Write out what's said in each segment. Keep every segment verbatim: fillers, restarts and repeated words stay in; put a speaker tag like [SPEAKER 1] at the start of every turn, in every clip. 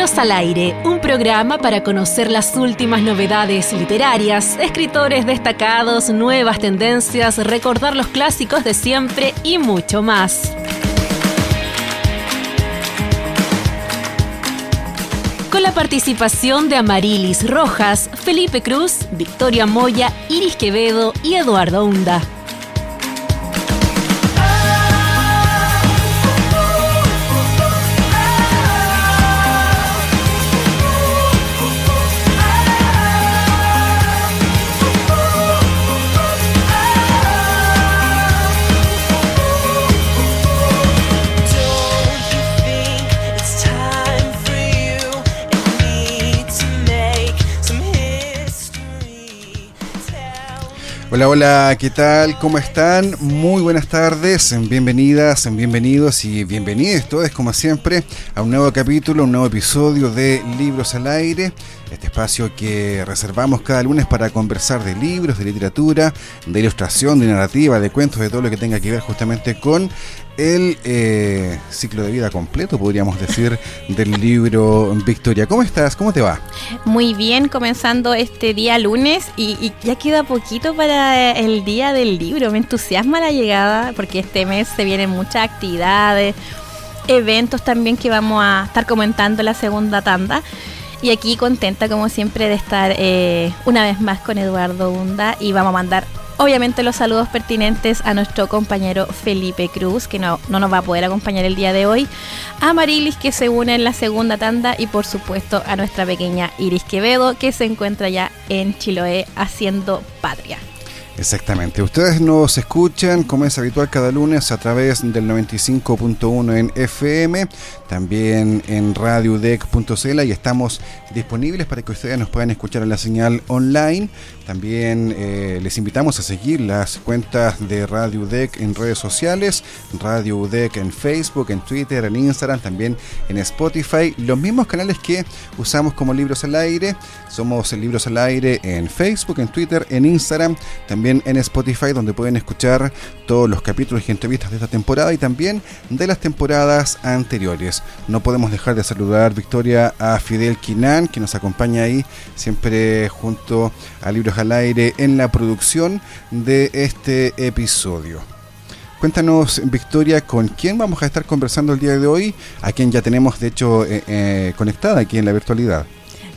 [SPEAKER 1] Libros al Aire, un programa para conocer las últimas novedades literarias, escritores destacados, nuevas tendencias, recordar los clásicos de siempre y mucho más. Con la participación de Amarilis Rojas, Felipe Cruz, Victoria Moya, Iris Quevedo y Eduardo Hunda.
[SPEAKER 2] Hola, hola, ¿qué tal? ¿Cómo están? Muy buenas tardes, bienvenidas, bienvenidos y bienvenidos todos, como siempre, a un nuevo capítulo, un nuevo episodio de Libros al Aire, este espacio que reservamos cada lunes para conversar de libros, de literatura, de ilustración, de narrativa, de cuentos, de todo lo que tenga que ver justamente con el eh, ciclo de vida completo, podríamos decir, del libro. Victoria, ¿cómo estás? ¿Cómo te va?
[SPEAKER 3] Muy bien, comenzando este día lunes y, y ya queda poquito para el día del libro. Me entusiasma la llegada porque este mes se vienen muchas actividades, eventos también que vamos a estar comentando en la segunda tanda. Y aquí contenta como siempre de estar eh, una vez más con Eduardo Hunda y vamos a mandar obviamente los saludos pertinentes a nuestro compañero Felipe Cruz, que no, no nos va a poder acompañar el día de hoy, a Amarilis, que se une en la segunda tanda, y por supuesto a nuestra pequeña Iris Quevedo, que se encuentra ya en Chiloé haciendo patria.
[SPEAKER 2] Exactamente, ustedes nos escuchan como es habitual cada lunes a través del noventa y cinco punto uno en F M, también en radio u d e c punto c l, y estamos disponibles para que ustedes nos puedan escuchar en la señal online. También eh, les invitamos a seguir las cuentas de Radio U D E C en redes sociales, Radio U D E C en Facebook, en Twitter, en Instagram, también en Spotify, los mismos canales que usamos como Libros al Aire. Somos Libros al Aire en Facebook, en Twitter, en Instagram, también en Spotify, donde pueden escuchar todos los capítulos y entrevistas de esta temporada y también de las temporadas anteriores. No podemos dejar de saludar, Victoria, a Fidel Quinan, que nos acompaña ahí siempre junto a Libros al Aire en la producción de este episodio. Cuéntanos, Victoria, ¿con quién vamos a estar conversando el día de hoy? A quien ya tenemos, de hecho, eh, eh, conectada aquí en la virtualidad.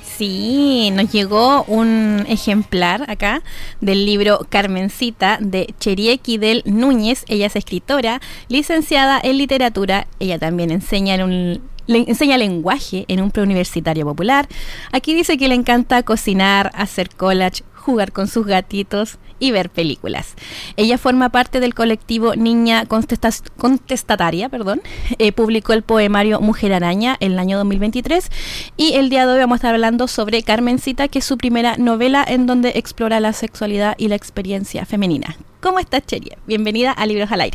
[SPEAKER 3] Sí, nos llegó un ejemplar acá del libro Carmencita de Cherieki del Núñez. Ella es escritora, licenciada en literatura. Ella también enseña en un... Le enseña lenguaje en un preuniversitario popular. Aquí dice que le encanta cocinar, hacer collage, jugar con sus gatitos y ver películas. Ella forma parte del colectivo Niña Contestas- Contestataria, perdón. Eh, publicó el poemario Mujer Araña en el año dos mil veintitrés y el día de hoy vamos a estar hablando sobre Carmencita, que es su primera novela en donde explora la sexualidad y la experiencia femenina. ¿Cómo estás, Cherie? Bienvenida a Libros al Aire.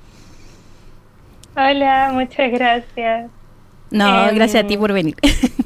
[SPEAKER 4] Hola, muchas gracias.
[SPEAKER 3] No,
[SPEAKER 4] eh,
[SPEAKER 3] gracias a ti por venir.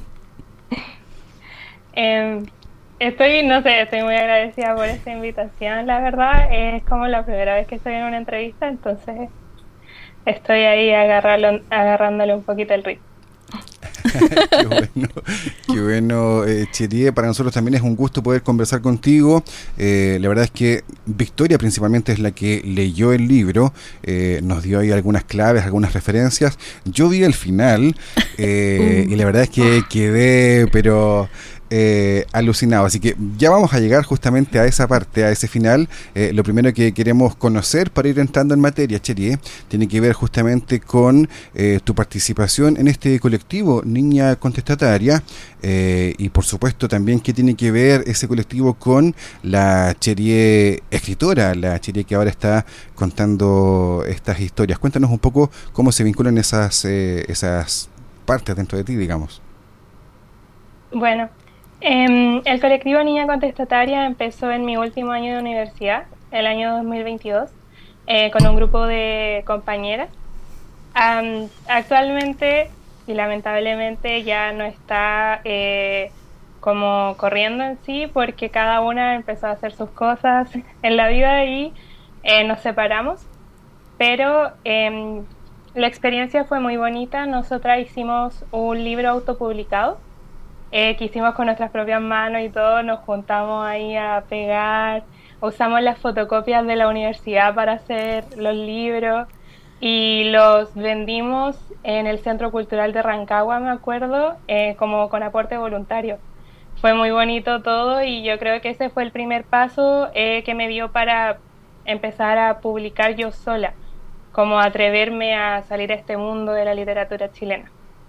[SPEAKER 4] eh, estoy, no sé, estoy muy agradecida por esta invitación, la verdad. Es como la primera vez que estoy en una entrevista, entonces estoy ahí agarrarlo, agarrándole un poquito el ritmo.
[SPEAKER 2] Qué bueno, qué bueno, eh, Cherie. Para nosotros también es un gusto poder conversar contigo. Eh, la verdad es que Victoria principalmente es la que leyó el libro, eh, nos dio ahí algunas claves, algunas referencias. Yo vi el final eh, y la verdad es que quedé, pero... Eh, alucinado, así que ya vamos a llegar justamente a esa parte, a ese final. Eh, lo primero que queremos conocer para ir entrando en materia, Cherie, tiene que ver justamente con eh, tu participación en este colectivo Niña Contestataria, eh, y por supuesto también qué tiene que ver ese colectivo con la Cherie escritora, la Cherie que ahora está contando estas historias. Cuéntanos un poco cómo se vinculan esas, eh, esas partes dentro de ti, digamos.
[SPEAKER 4] Bueno, Eh, el colectivo Niña Contestataria empezó en mi último año de universidad, el año dos mil veintidós, eh, con un grupo de compañeras. Um, actualmente, y lamentablemente, ya no está eh, como corriendo en sí, porque cada una empezó a hacer sus cosas en la vida y eh, nos separamos. Pero eh, la experiencia fue muy bonita. Nosotras hicimos un libro autopublicado eh, que hicimos con nuestras propias manos y todo. Nos juntamos ahí a pegar, usamos las fotocopias de la universidad para hacer los libros y los vendimos en el Centro Cultural de Rancagua, me acuerdo, eh, como con aporte voluntario. Fue muy bonito todo y yo creo que ese fue el primer paso eh, que me dio para empezar a publicar yo sola, como atreverme a salir a este mundo de la literatura chilena.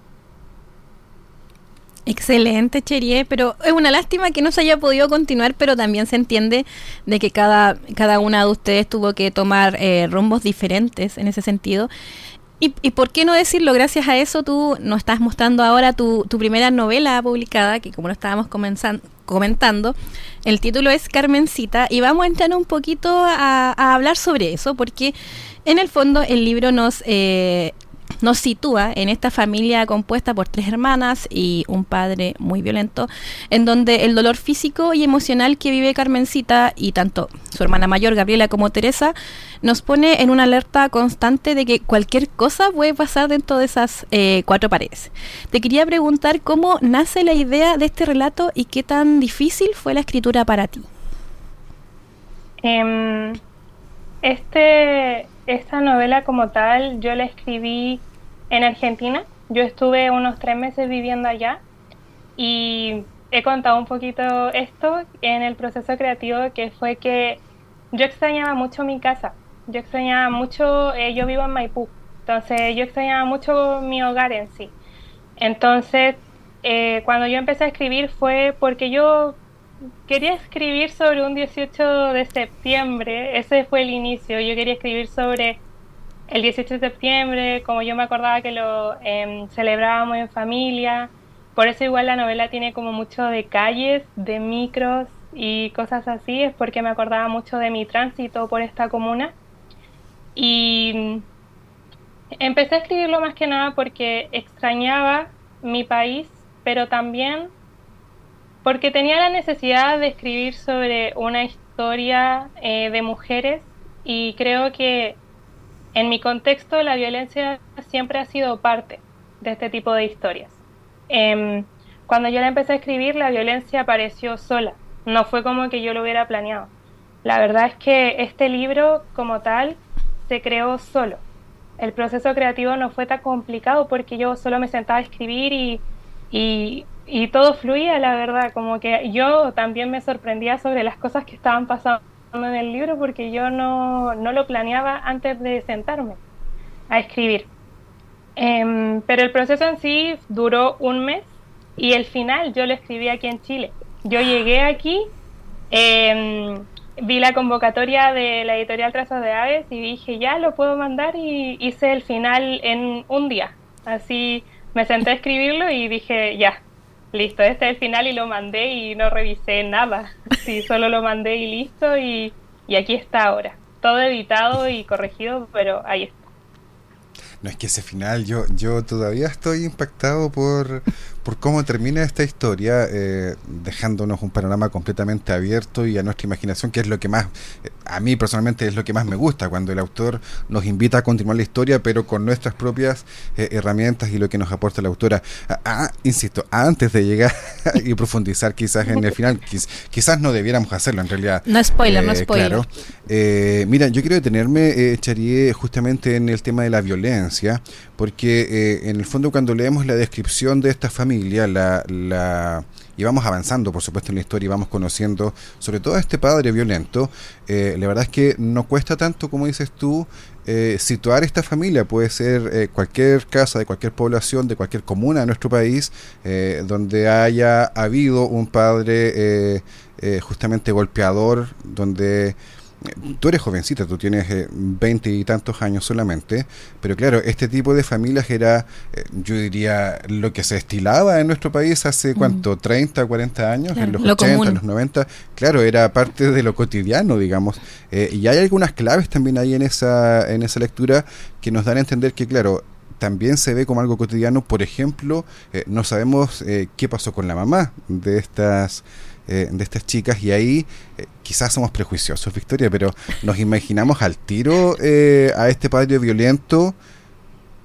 [SPEAKER 3] Excelente, Cherie, pero es una lástima que no se haya podido continuar, pero también se entiende de que cada, cada una de ustedes tuvo que tomar eh, rumbos diferentes en ese sentido. Y, y por qué no decirlo, gracias a eso tú nos estás mostrando ahora tu, tu primera novela publicada, que como lo estábamos comentando, el título es Carmencita, y vamos a entrar un poquito a, a hablar sobre eso, porque en el fondo el libro nos... Eh, nos sitúa en esta familia compuesta por tres hermanas y un padre muy violento, en donde el dolor físico y emocional que vive Carmencita y tanto su hermana mayor Gabriela como Teresa nos pone en una alerta constante de que cualquier cosa puede pasar dentro de esas eh, cuatro paredes. Te quería preguntar cómo nace la idea de este relato y qué tan difícil fue la escritura para ti.
[SPEAKER 4] Um, este, esta novela como tal yo la escribí en Argentina. Yo estuve unos tres meses viviendo allá y he contado un poquito esto en el proceso creativo, que fue que yo extrañaba mucho mi casa, yo extrañaba mucho, eh, yo vivo en Maipú, entonces yo extrañaba mucho mi hogar en sí. Entonces eh, cuando yo empecé a escribir fue porque yo quería escribir sobre un dieciocho de septiembre, ese fue el inicio. Yo quería escribir sobre el dieciocho de septiembre, como yo me acordaba que lo eh, celebrábamos en familia. Por eso igual la novela tiene como mucho de calles, de micros y cosas así, es porque me acordaba mucho de mi tránsito por esta comuna. Y empecé a escribirlo más que nada porque extrañaba mi país, pero también porque tenía la necesidad de escribir sobre una historia eh, de mujeres, y creo que en mi contexto la violencia siempre ha sido parte de este tipo de historias. Eh, cuando yo la empecé a escribir, la violencia apareció sola, no fue como que yo lo hubiera planeado. La verdad es que este libro como tal se creó solo. El proceso creativo no fue tan complicado porque yo solo me sentaba a escribir y, y, y todo fluía, la verdad. Como que yo también me sorprendía sobre las cosas que estaban pasando en el libro porque yo no, no lo planeaba antes de sentarme a escribir. Eh, pero el proceso en sí duró un mes y el final yo lo escribí aquí en Chile. Yo llegué aquí, eh, vi la convocatoria de la editorial Trazos de Aves y dije ya lo puedo mandar, y hice el final en un día. Así me senté a escribirlo y dije ya, listo, este es el final, y lo mandé y no revisé nada. Sí, solo lo mandé y listo, y, y aquí está ahora. Todo editado y corregido, pero ahí está.
[SPEAKER 2] No, es que ese final, yo yo todavía estoy impactado por, por cómo termina esta historia, eh, dejándonos un panorama completamente abierto y a nuestra imaginación, que es lo que más, eh, a mí personalmente es lo que más me gusta, cuando el autor nos invita a continuar la historia, pero con nuestras propias eh, herramientas y lo que nos aporta la autora. Ah, ah, insisto, antes de llegar y profundizar quizás en el final, quiz, quizás no debiéramos hacerlo en realidad.
[SPEAKER 3] No spoiler,
[SPEAKER 2] eh,
[SPEAKER 3] no spoiler.
[SPEAKER 2] Claro. Eh, mira, yo quiero detenerme, eh, Cherie, justamente en el tema de la violencia, porque eh, en el fondo cuando leemos la descripción de esta familia, la, la y vamos avanzando por supuesto en la historia y vamos conociendo sobre todo a este padre violento, eh, la verdad es que no cuesta tanto, como dices tú, eh, situar esta familia. Puede ser eh, cualquier casa de cualquier población, de cualquier comuna de nuestro país, eh, donde haya habido un padre eh, eh, justamente golpeador, donde tú eres jovencita, tú tienes eh, veinte y tantos años solamente, pero claro, este tipo de familias era, eh, yo diría, lo que se estilaba en nuestro país hace, ¿cuánto? treinta, cuarenta años, claro, en los ochenta, común. En los noventa, claro, era parte de lo cotidiano, digamos, eh, y hay algunas claves también ahí en esa, en esa lectura que nos dan a entender que, claro, también se ve como algo cotidiano. Por ejemplo, eh, no sabemos eh, qué pasó con la mamá de estas Eh, de estas chicas, y ahí eh, quizás somos prejuiciosos, Victoria, pero nos imaginamos al tiro eh, a este padre violento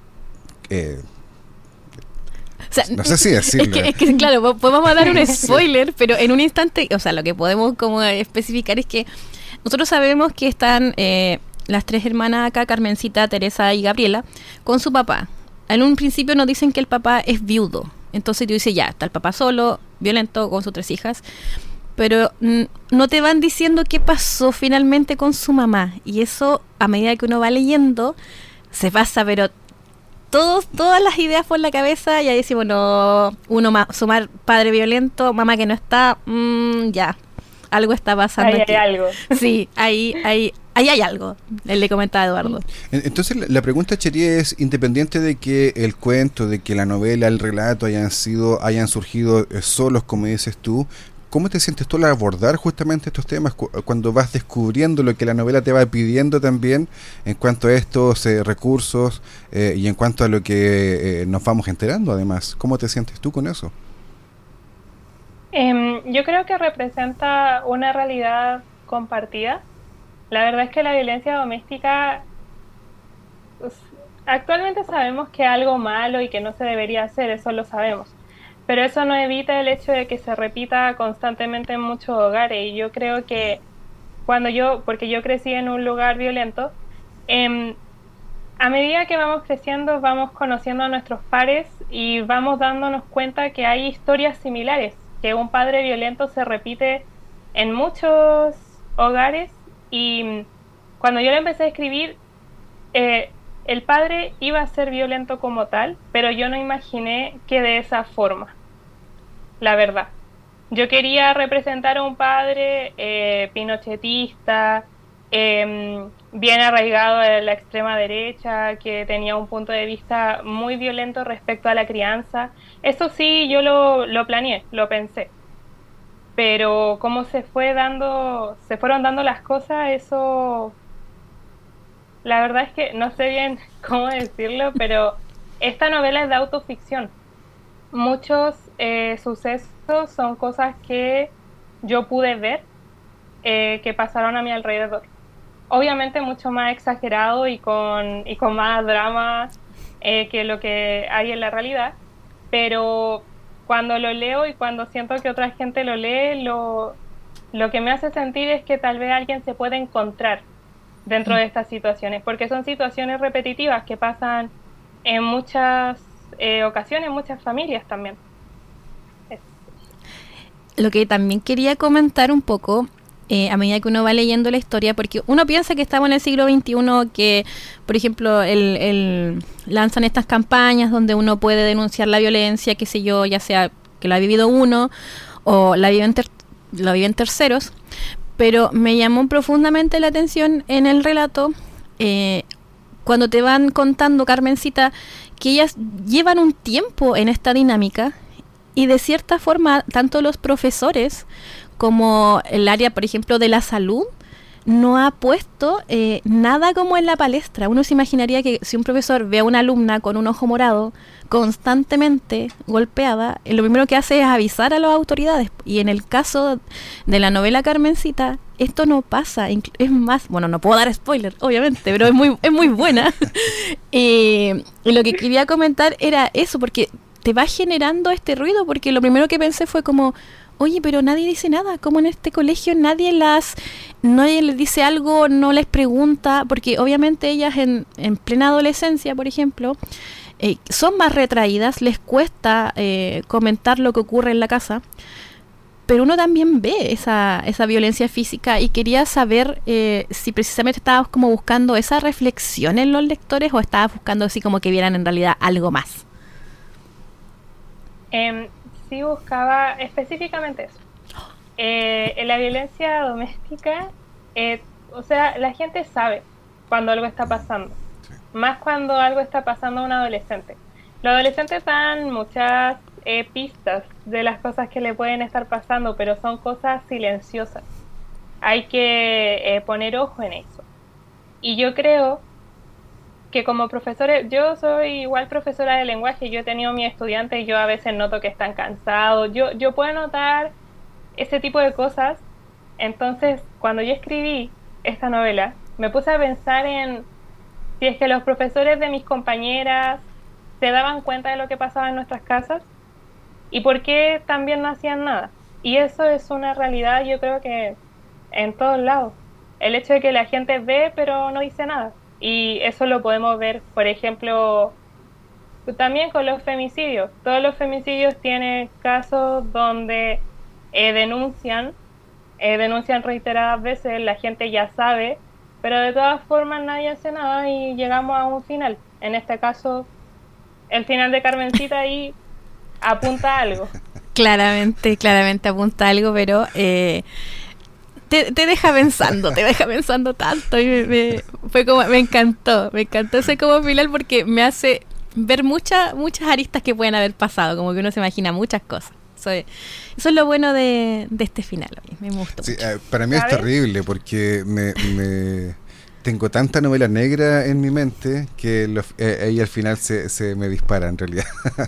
[SPEAKER 2] Eh,
[SPEAKER 3] O sea,
[SPEAKER 2] no sé si decirlo.
[SPEAKER 3] Es que, es que, claro, podemos dar un spoiler, pero en un instante, o sea, lo que podemos como especificar es que nosotros sabemos que están eh, las tres hermanas acá, Carmencita, Teresa y Gabriela, con su papá. En un principio nos dicen que el papá es viudo. Entonces tú dices, ya, está el papá solo, violento, con sus tres hijas. Pero mm, no te van diciendo qué pasó finalmente con su mamá. Y eso, a medida que uno va leyendo, se pasa, pero todos, todas las ideas por la cabeza. Y ahí decimos, no, uno más, sumar padre violento, mamá que no está, mmm, ya, algo está pasando
[SPEAKER 4] ahí
[SPEAKER 3] aquí.
[SPEAKER 4] hay algo.
[SPEAKER 3] Sí, ahí, ahí, ahí hay algo, le comentaba Eduardo.
[SPEAKER 2] Entonces la pregunta, Cheri, es independiente de que el cuento, de que la novela, el relato hayan sido, hayan surgido eh, solos, como dices tú, ¿cómo te sientes tú al abordar justamente estos temas cu- cuando vas descubriendo lo que la novela te va pidiendo también en cuanto a estos eh, recursos eh, y en cuanto a lo que eh, nos vamos enterando además? ¿Cómo te sientes tú con eso?
[SPEAKER 4] Eh, yo creo que representa una realidad compartida. La verdad es que la violencia doméstica, pues, actualmente sabemos que es algo malo y que no se debería hacer, eso lo sabemos. Pero eso no evita el hecho de que se repita constantemente en muchos hogares. Y yo creo que cuando yo, porque yo crecí en un lugar violento, eh, a medida que vamos creciendo, vamos conociendo a nuestros pares y vamos dándonos cuenta que hay historias similares, que un padre violento se repite en muchos hogares. Y cuando yo le empecé a escribir, eh, el padre iba a ser violento como tal, pero yo no imaginé que de esa forma, la verdad. Yo quería representar a un padre eh, pinochetista, eh, bien arraigado a la extrema derecha, que tenía un punto de vista muy violento respecto a la crianza. Eso sí, yo lo, lo planeé, lo pensé. Pero cómo se fue dando, se fueron dando las cosas, eso, la verdad es que no sé bien cómo decirlo, pero esta novela es de autoficción. Muchos eh, sucesos son cosas que yo pude ver, eh, que pasaron a mi alrededor. Obviamente mucho más exagerado y con, y con más drama eh, que lo que hay en la realidad, pero cuando lo leo y cuando siento que otra gente lo lee, lo, lo que me hace sentir es que tal vez alguien se puede encontrar dentro de estas situaciones, porque son situaciones repetitivas que pasan en muchas eh, ocasiones, en muchas familias también. Es.
[SPEAKER 3] Lo que también quería comentar un poco, eh, a medida que uno va leyendo la historia, porque uno piensa que estamos en el siglo veintiuno, que, por ejemplo, el, el, lanzan estas campañas donde uno puede denunciar la violencia, qué sé yo, ya sea que la ha vivido uno o la viven, ter- la viven terceros, pero me llamó profundamente la atención en el relato eh, cuando te van contando, Carmencita, que ellas llevan un tiempo en esta dinámica y de cierta forma tanto los profesores como el área, por ejemplo, de la salud no ha puesto eh, nada como en la palestra. Uno se imaginaría que si un profesor ve a una alumna con un ojo morado constantemente golpeada, eh, lo primero que hace es avisar a las autoridades. Y en el caso de la novela Carmencita, esto no pasa. Es más, bueno, no puedo dar spoiler, obviamente, pero es muy, es muy buena. eh, y lo que quería comentar era eso, porque te va generando este ruido, porque lo primero que pensé fue como, oye, pero nadie dice nada, como en este colegio nadie las, nadie les dice algo, no les pregunta, porque obviamente ellas en, en plena adolescencia, por ejemplo, eh, son más retraídas, les cuesta eh, comentar lo que ocurre en la casa, pero uno también ve esa, esa violencia física y quería saber eh, si precisamente estabas como buscando esa reflexión en los lectores o estabas buscando así como que vieran en realidad algo más.
[SPEAKER 4] Eh, sí buscaba específicamente eso. Eh, en la violencia doméstica, eh, o sea, la gente sabe cuando algo está pasando, más cuando algo está pasando a un adolescente. Los adolescentes dan muchas eh, pistas de las cosas que le pueden estar pasando, pero son cosas silenciosas. Hay que eh, poner ojo en eso. Y yo creo que como profesores, yo soy igual profesora de lenguaje, yo he tenido mis estudiantes y yo a veces noto que están cansados, yo, yo puedo notar ese tipo de cosas. Entonces, cuando yo escribí esta novela, me puse a pensar en si es que los profesores de mis compañeras se daban cuenta de lo que pasaba en nuestras casas y por qué también no hacían nada. Y eso es una realidad, yo creo que en todos lados. El hecho de que la gente ve pero no dice nada. Y eso lo podemos ver, por ejemplo, también con los femicidios. Todos los femicidios tienen casos donde eh, denuncian, eh, denuncian reiteradas veces, la gente ya sabe, pero de todas formas nadie hace nada y llegamos a un final. En este caso, el final de Carmencita ahí apunta a algo.
[SPEAKER 3] Claramente, claramente apunta a algo, pero eh, te, te deja pensando, te deja pensando tanto y me, me, fue como, me encantó, me encantó ese como final porque me hace ver muchas muchas aristas que pueden haber pasado, como que uno se imagina muchas cosas. Eso es, eso es lo bueno de, de este final, a mí me gustó
[SPEAKER 2] sí,
[SPEAKER 3] mucho.
[SPEAKER 2] eh, para mí ¿sabes? Es terrible porque me, me tengo tanta novela negra en mi mente que los, eh, ahí al final se, se me dispara en realidad.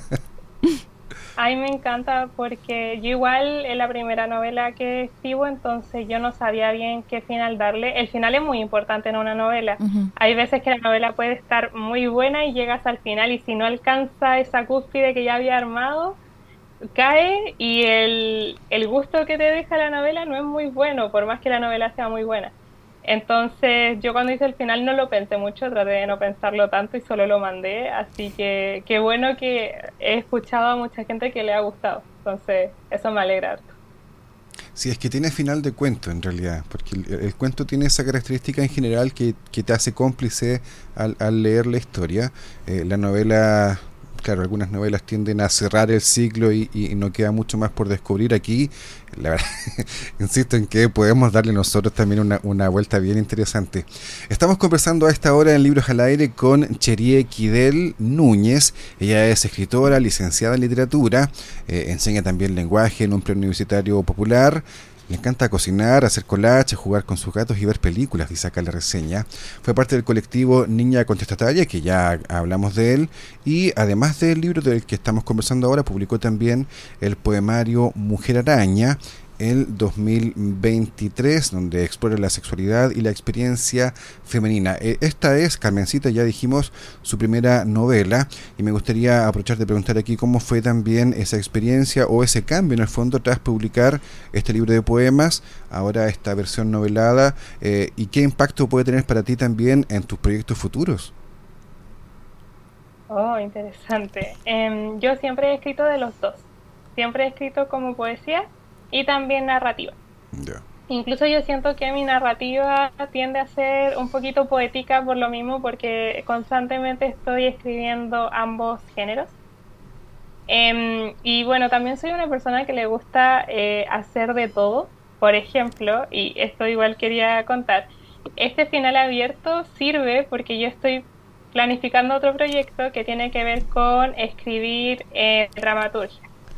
[SPEAKER 4] A mí me encanta porque yo igual en la primera novela que escribo, entonces yo no sabía bien qué final darle. El final es muy importante en una novela. Uh-huh. Hay veces que la novela puede estar muy buena y llegas al final y si no alcanza esa cúspide que ya había armado, cae y el, el gusto que te deja la novela no es muy bueno, por más que la novela sea muy buena. Entonces yo cuando hice el final no lo pensé mucho, traté de no pensarlo tanto y solo lo mandé, así que qué bueno que he escuchado a mucha gente que le ha gustado, entonces eso me alegra harto.
[SPEAKER 2] Sí, es que tiene final de cuento en realidad, porque el, el cuento tiene esa característica en general que, que te hace cómplice al, al leer la historia. Eh, la novela... Claro, algunas novelas tienden a cerrar el ciclo y, y no queda mucho más por descubrir. Aquí, la verdad, insisto en que podemos darle nosotros también una, una vuelta bien interesante. Estamos conversando a esta hora en Libros al Aire con Cherie Kidel Núñez. Ella es escritora, licenciada en literatura, eh, enseña también lenguaje en un preuniversitario popular. Le encanta cocinar, hacer collage, jugar con sus gatos y ver películas, dice acá la reseña. Fue parte del colectivo Niña Contestataria, que ya hablamos de él, y además del libro del que estamos conversando ahora, publicó también el poemario Mujer Araña, el dos mil veintitrés, donde explora la sexualidad y la experiencia femenina. Esta es, Carmencita, ya dijimos, su primera novela, y me gustaría aprovechar de preguntar aquí cómo fue también esa experiencia o ese cambio en el fondo tras publicar este libro de poemas, ahora esta versión novelada, eh, y qué impacto puede tener para ti también en tus proyectos futuros.
[SPEAKER 4] Oh, interesante. Eh, yo siempre he escrito de los dos. Siempre he escrito como poesía y también narrativa. Yeah. Incluso yo siento que mi narrativa tiende a ser un poquito poética por lo mismo, porque constantemente estoy escribiendo ambos géneros. Eh, y bueno, también soy una persona que le gusta eh, hacer de todo. Por ejemplo, y esto igual quería contar, este final abierto sirve porque yo estoy planificando otro proyecto que tiene que ver con escribir eh, dramaturgia.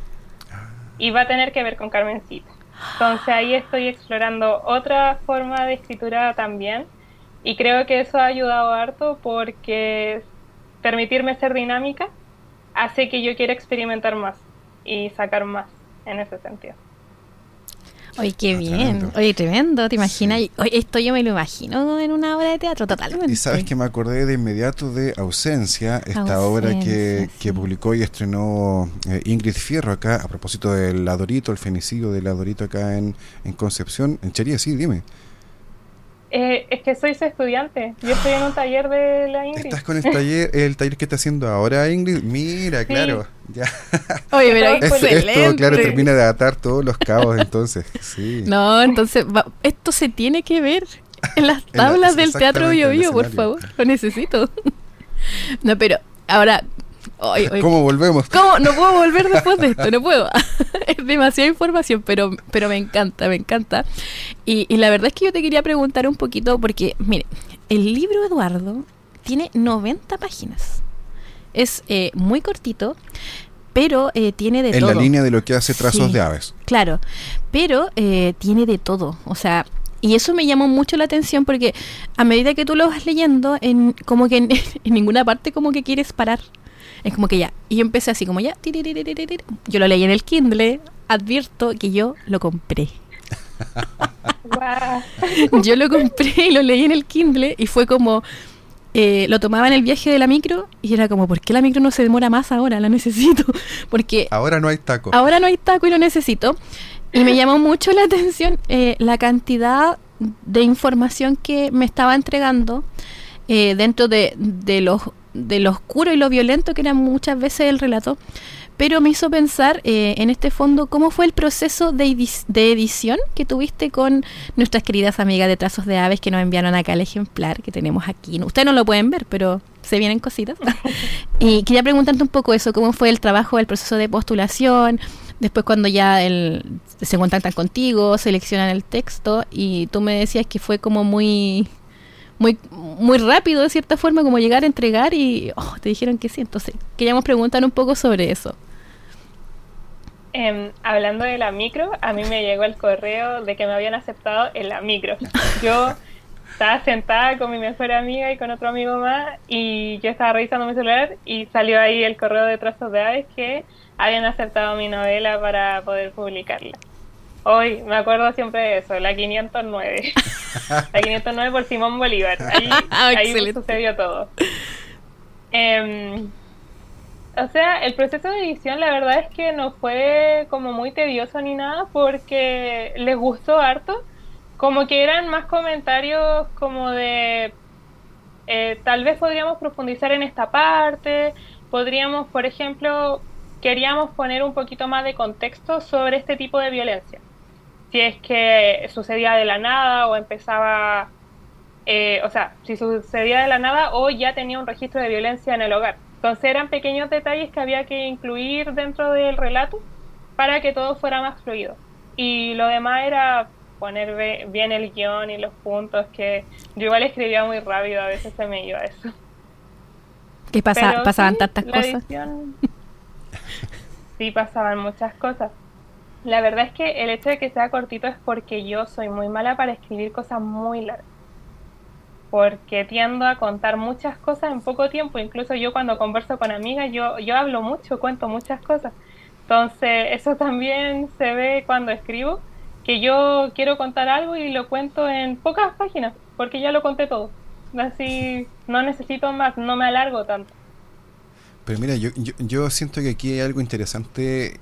[SPEAKER 4] Y va a tener que ver con Carmencita. Entonces ahí estoy explorando otra forma de escritura también y creo que eso ha ayudado harto porque permitirme ser dinámica hace que yo quiera experimentar más y sacar más en ese sentido.
[SPEAKER 3] Oye, qué bien. Tremendo. Oye, tremendo, ¿te imaginas? Sí. Oye, esto yo me lo imagino en una obra de teatro totalmente.
[SPEAKER 2] Y sabes que me acordé de inmediato de Ausencia, esta Ausencia, obra que, sí. que publicó y estrenó eh, Ingrid Fierro acá, a propósito del Adorito, el femicidio del Adorito acá en, en Concepción. En Cherie, sí, dime.
[SPEAKER 4] Eh, es que soy su estudiante. Yo estoy en un taller de la Ingrid.
[SPEAKER 2] ¿Estás con el taller, el taller que está haciendo ahora, Ingrid? Mira, sí. Claro. Ya.
[SPEAKER 3] Oye, pero
[SPEAKER 2] esto, esto, claro, termina de atar todos los cabos, entonces. Sí.
[SPEAKER 3] No, entonces, va, esto se tiene que ver en las tablas en la, del Teatro Bio Bio, por favor. Lo necesito. No, pero ahora... Oye, oye,
[SPEAKER 2] ¿cómo volvemos?
[SPEAKER 3] ¿Cómo? No puedo volver después de esto, no puedo. Es demasiada información, pero, pero me encanta, me encanta. Y, y la verdad es que yo te quería preguntar un poquito, porque, mire, el libro Eduardo tiene noventa páginas. Es eh, muy cortito, pero eh, tiene de
[SPEAKER 2] en
[SPEAKER 3] todo.
[SPEAKER 2] En la línea de lo que hace Trazos sí, de Aves.
[SPEAKER 3] Claro, pero eh, tiene de todo, o sea... Y eso me llamó mucho la atención porque a medida que tú lo vas leyendo, en, como que en, en ninguna parte como que quieres parar. Es como que ya, y yo empecé así como ya, yo lo leí en el Kindle, advierto que yo lo compré. Yo lo compré y lo leí en el Kindle y fue como, eh, lo tomaba en el viaje de la micro y era como, ¿por qué la micro no se demora más ahora? La necesito. Porque
[SPEAKER 2] ahora no hay taco.
[SPEAKER 3] Ahora no hay taco y lo necesito. Y me llamó mucho la atención eh, la cantidad de información que me estaba entregando eh, dentro de, de, lo, de lo oscuro y lo violento que era muchas veces el relato. Pero me hizo pensar eh, en este fondo cómo fue el proceso de, edi- de edición que tuviste con nuestras queridas amigas de Trazos de Aves que nos enviaron acá el ejemplar que tenemos aquí. Ustedes no lo pueden ver, pero se vienen cositas. Y quería preguntarte un poco eso, cómo fue el trabajo, el proceso de postulación, después cuando ya el, se contactan contigo, seleccionan el texto y tú me decías que fue como muy... muy muy rápido de cierta forma, como llegar a entregar y oh, te dijeron que sí. Entonces queríamos preguntar un poco sobre eso.
[SPEAKER 4] Eh, hablando de la micro, a mí me llegó el correo de que me habían aceptado en la micro. Yo estaba sentada con mi mejor amiga y con otro amigo más y yo estaba revisando mi celular y salió ahí el correo de Trazos de Aves que habían aceptado mi novela para poder publicarla. Hoy me acuerdo siempre de eso, la quinientos nueve. La quinientos nueve por Simón Bolívar. Ahí, ahí sucedió todo. Eh, o sea, el proceso de edición la verdad es que no fue como muy tedioso ni nada porque les gustó harto. Como que eran más comentarios como de eh, tal vez podríamos profundizar en esta parte, podríamos, por ejemplo, queríamos poner un poquito más de contexto sobre este tipo de violencia. Si es que sucedía de la nada o empezaba, eh, o sea, si sucedía de la nada o ya tenía un registro de violencia en el hogar. Entonces eran pequeños detalles que había que incluir dentro del relato para que todo fuera más fluido. Y lo demás era poner bien el guión y los puntos, que yo igual escribía muy rápido, a veces se me iba eso.
[SPEAKER 3] ¿Qué pasa,
[SPEAKER 4] Pero
[SPEAKER 3] pasaban
[SPEAKER 4] sí,
[SPEAKER 3] tantas
[SPEAKER 4] la
[SPEAKER 3] cosas?
[SPEAKER 4] Edición, sí, pasaban muchas cosas. La verdad es que el hecho de que sea cortito es porque yo soy muy mala para escribir cosas muy largas. Porque tiendo a contar muchas cosas en poco tiempo. Incluso yo cuando converso con amigas, yo, yo hablo mucho, cuento muchas cosas. Entonces, eso también se ve cuando escribo, que yo quiero contar algo y lo cuento en pocas páginas, porque ya lo conté todo. Así no necesito más, no me alargo tanto.
[SPEAKER 2] Pero mira, yo, yo, yo siento que aquí hay algo interesante,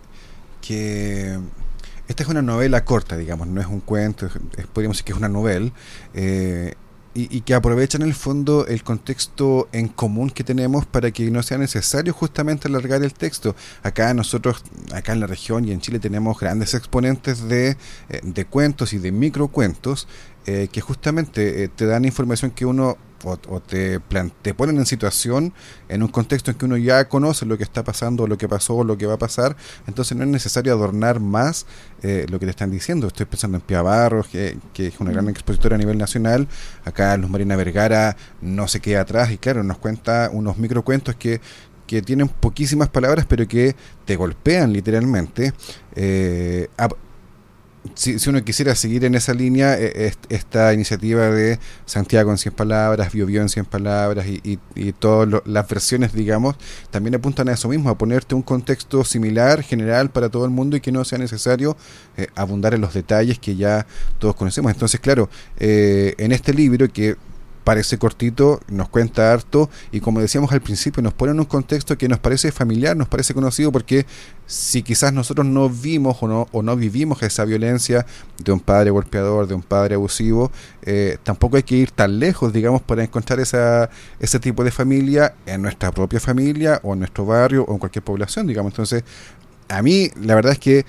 [SPEAKER 2] que esta es una novela corta, digamos, no es un cuento, es, podríamos decir que es una novela, eh, y, y que aprovecha en el fondo el contexto en común que tenemos para que no sea necesario justamente alargar el texto. Acá nosotros, acá en la región y en Chile tenemos grandes exponentes de, eh, de cuentos y de microcuentos eh, que justamente eh, te dan información que uno o, o te, plan, te ponen en situación en un contexto en que uno ya conoce lo que está pasando, lo que pasó, o lo que va a pasar. Entonces no es necesario adornar más eh, lo que te están diciendo. Estoy pensando en Pia Barros, que, que es una gran expositora a nivel nacional. Acá Luz Marina Vergara no se queda atrás y claro, nos cuenta unos microcuentos que que tienen poquísimas palabras pero que te golpean literalmente. eh, a, Si, si uno quisiera seguir en esa línea, eh, esta iniciativa de Santiago en cien palabras, Bio Bio en cien palabras y, y, y todas lo, las versiones, digamos, también apuntan a eso mismo, a ponerte un contexto similar, general para todo el mundo y que no sea necesario eh, abundar en los detalles que ya todos conocemos. Entonces, claro, eh, en este libro que parece cortito, nos cuenta harto y como decíamos al principio, nos pone en un contexto que nos parece familiar, nos parece conocido, porque si quizás nosotros no vimos o no, o no vivimos esa violencia de un padre golpeador, de un padre abusivo, eh, tampoco hay que ir tan lejos, digamos, para encontrar esa, ese tipo de familia en nuestra propia familia o en nuestro barrio o en cualquier población, digamos. Entonces, a mí la verdad es que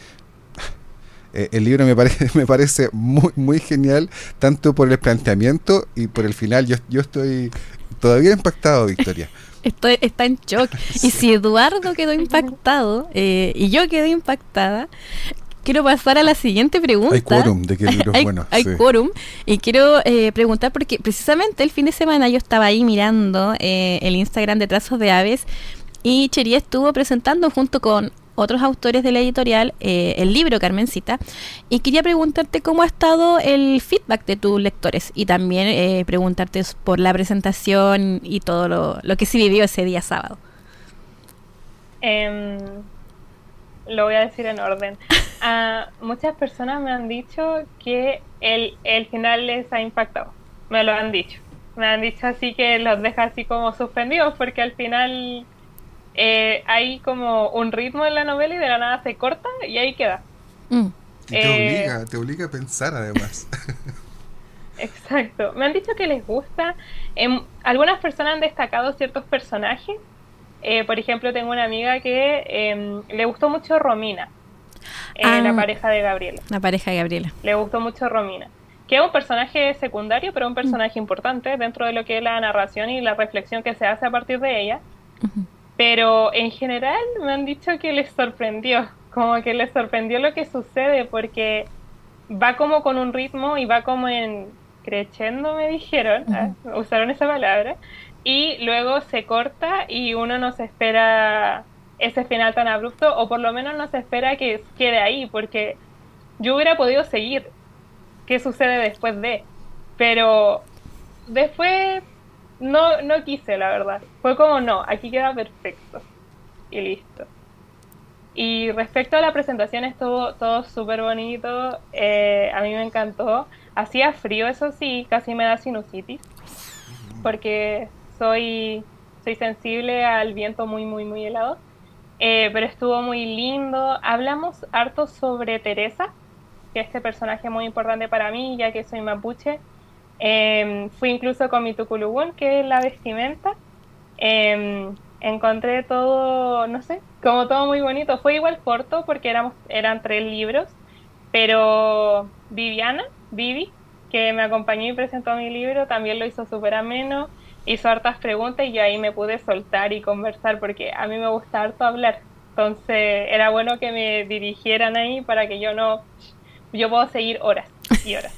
[SPEAKER 2] Eh, el libro me parece me parece muy muy genial, tanto por el planteamiento y por el final. Yo, yo estoy todavía impactado, Victoria.
[SPEAKER 3] Estoy, está en shock. Sí. Y si Eduardo quedó impactado eh, y yo quedé impactada, quiero pasar a la siguiente pregunta.
[SPEAKER 2] Hay quórum de que el libro es
[SPEAKER 3] hay,
[SPEAKER 2] bueno.
[SPEAKER 3] Hay
[SPEAKER 2] sí.
[SPEAKER 3] quórum. Y quiero eh, preguntar, porque precisamente el fin de semana yo estaba ahí mirando eh, el Instagram de Trazos de Aves y Cherie estuvo presentando junto con otros autores de la editorial eh, el libro Carmencita, y quería preguntarte cómo ha estado el feedback de tus lectores y también eh, preguntarte por la presentación y todo lo, lo que se vivió ese día sábado.
[SPEAKER 4] Eh, lo voy a decir en orden. Uh, muchas personas me han dicho que el, el final les ha impactado, me lo han dicho. Me han dicho así que los deja así como suspendidos porque al final eh, hay como un ritmo en la novela y de la nada se corta y ahí queda.
[SPEAKER 3] Mm.
[SPEAKER 2] Y te
[SPEAKER 4] Eh,
[SPEAKER 2] obliga, te obliga a pensar además.
[SPEAKER 4] Exacto. Me han dicho que les gusta. Em, algunas personas han destacado ciertos personajes. Eh, por ejemplo, tengo una amiga que em, le gustó mucho Romina, eh,
[SPEAKER 3] Ah.
[SPEAKER 4] la pareja de Gabriela.
[SPEAKER 3] La pareja de Gabriela.
[SPEAKER 4] Le gustó mucho Romina, que es un personaje secundario, pero un personaje importante dentro de lo que es la narración y la reflexión que se hace a partir de ella.
[SPEAKER 3] Ujú.
[SPEAKER 4] Pero en general me han dicho que les sorprendió, como que les sorprendió lo que sucede, porque va como con un ritmo y va como en crescendo, me dijeron, ¿eh? Usaron esa palabra, y luego se corta y uno no se espera ese final tan abrupto, o por lo menos no se espera que quede ahí, porque yo hubiera podido seguir qué sucede después de, pero después no, no quise, la verdad. Fue como, no, aquí queda perfecto y listo. Y respecto a la presentación, estuvo todo súper bonito, eh, a mí me encantó. Hacía frío, eso sí, casi me da sinusitis, porque soy, soy sensible al viento muy, muy, muy helado. Eh, pero estuvo muy lindo. Hablamos harto sobre Teresa, que es este personaje muy importante para mí, ya que soy mapuche. Eh, fui incluso con mi tuculubún, que es la vestimenta. Eh, encontré todo, no sé, como todo muy bonito. Fue igual corto porque éramos, eran tres libros, pero Viviana, Vivi, que me acompañó y presentó mi libro, también lo hizo súper ameno, hizo hartas preguntas y yo ahí me pude soltar y conversar porque a mí me gusta harto hablar. Entonces era bueno que me dirigieran ahí para que yo no... Yo puedo seguir horas y horas.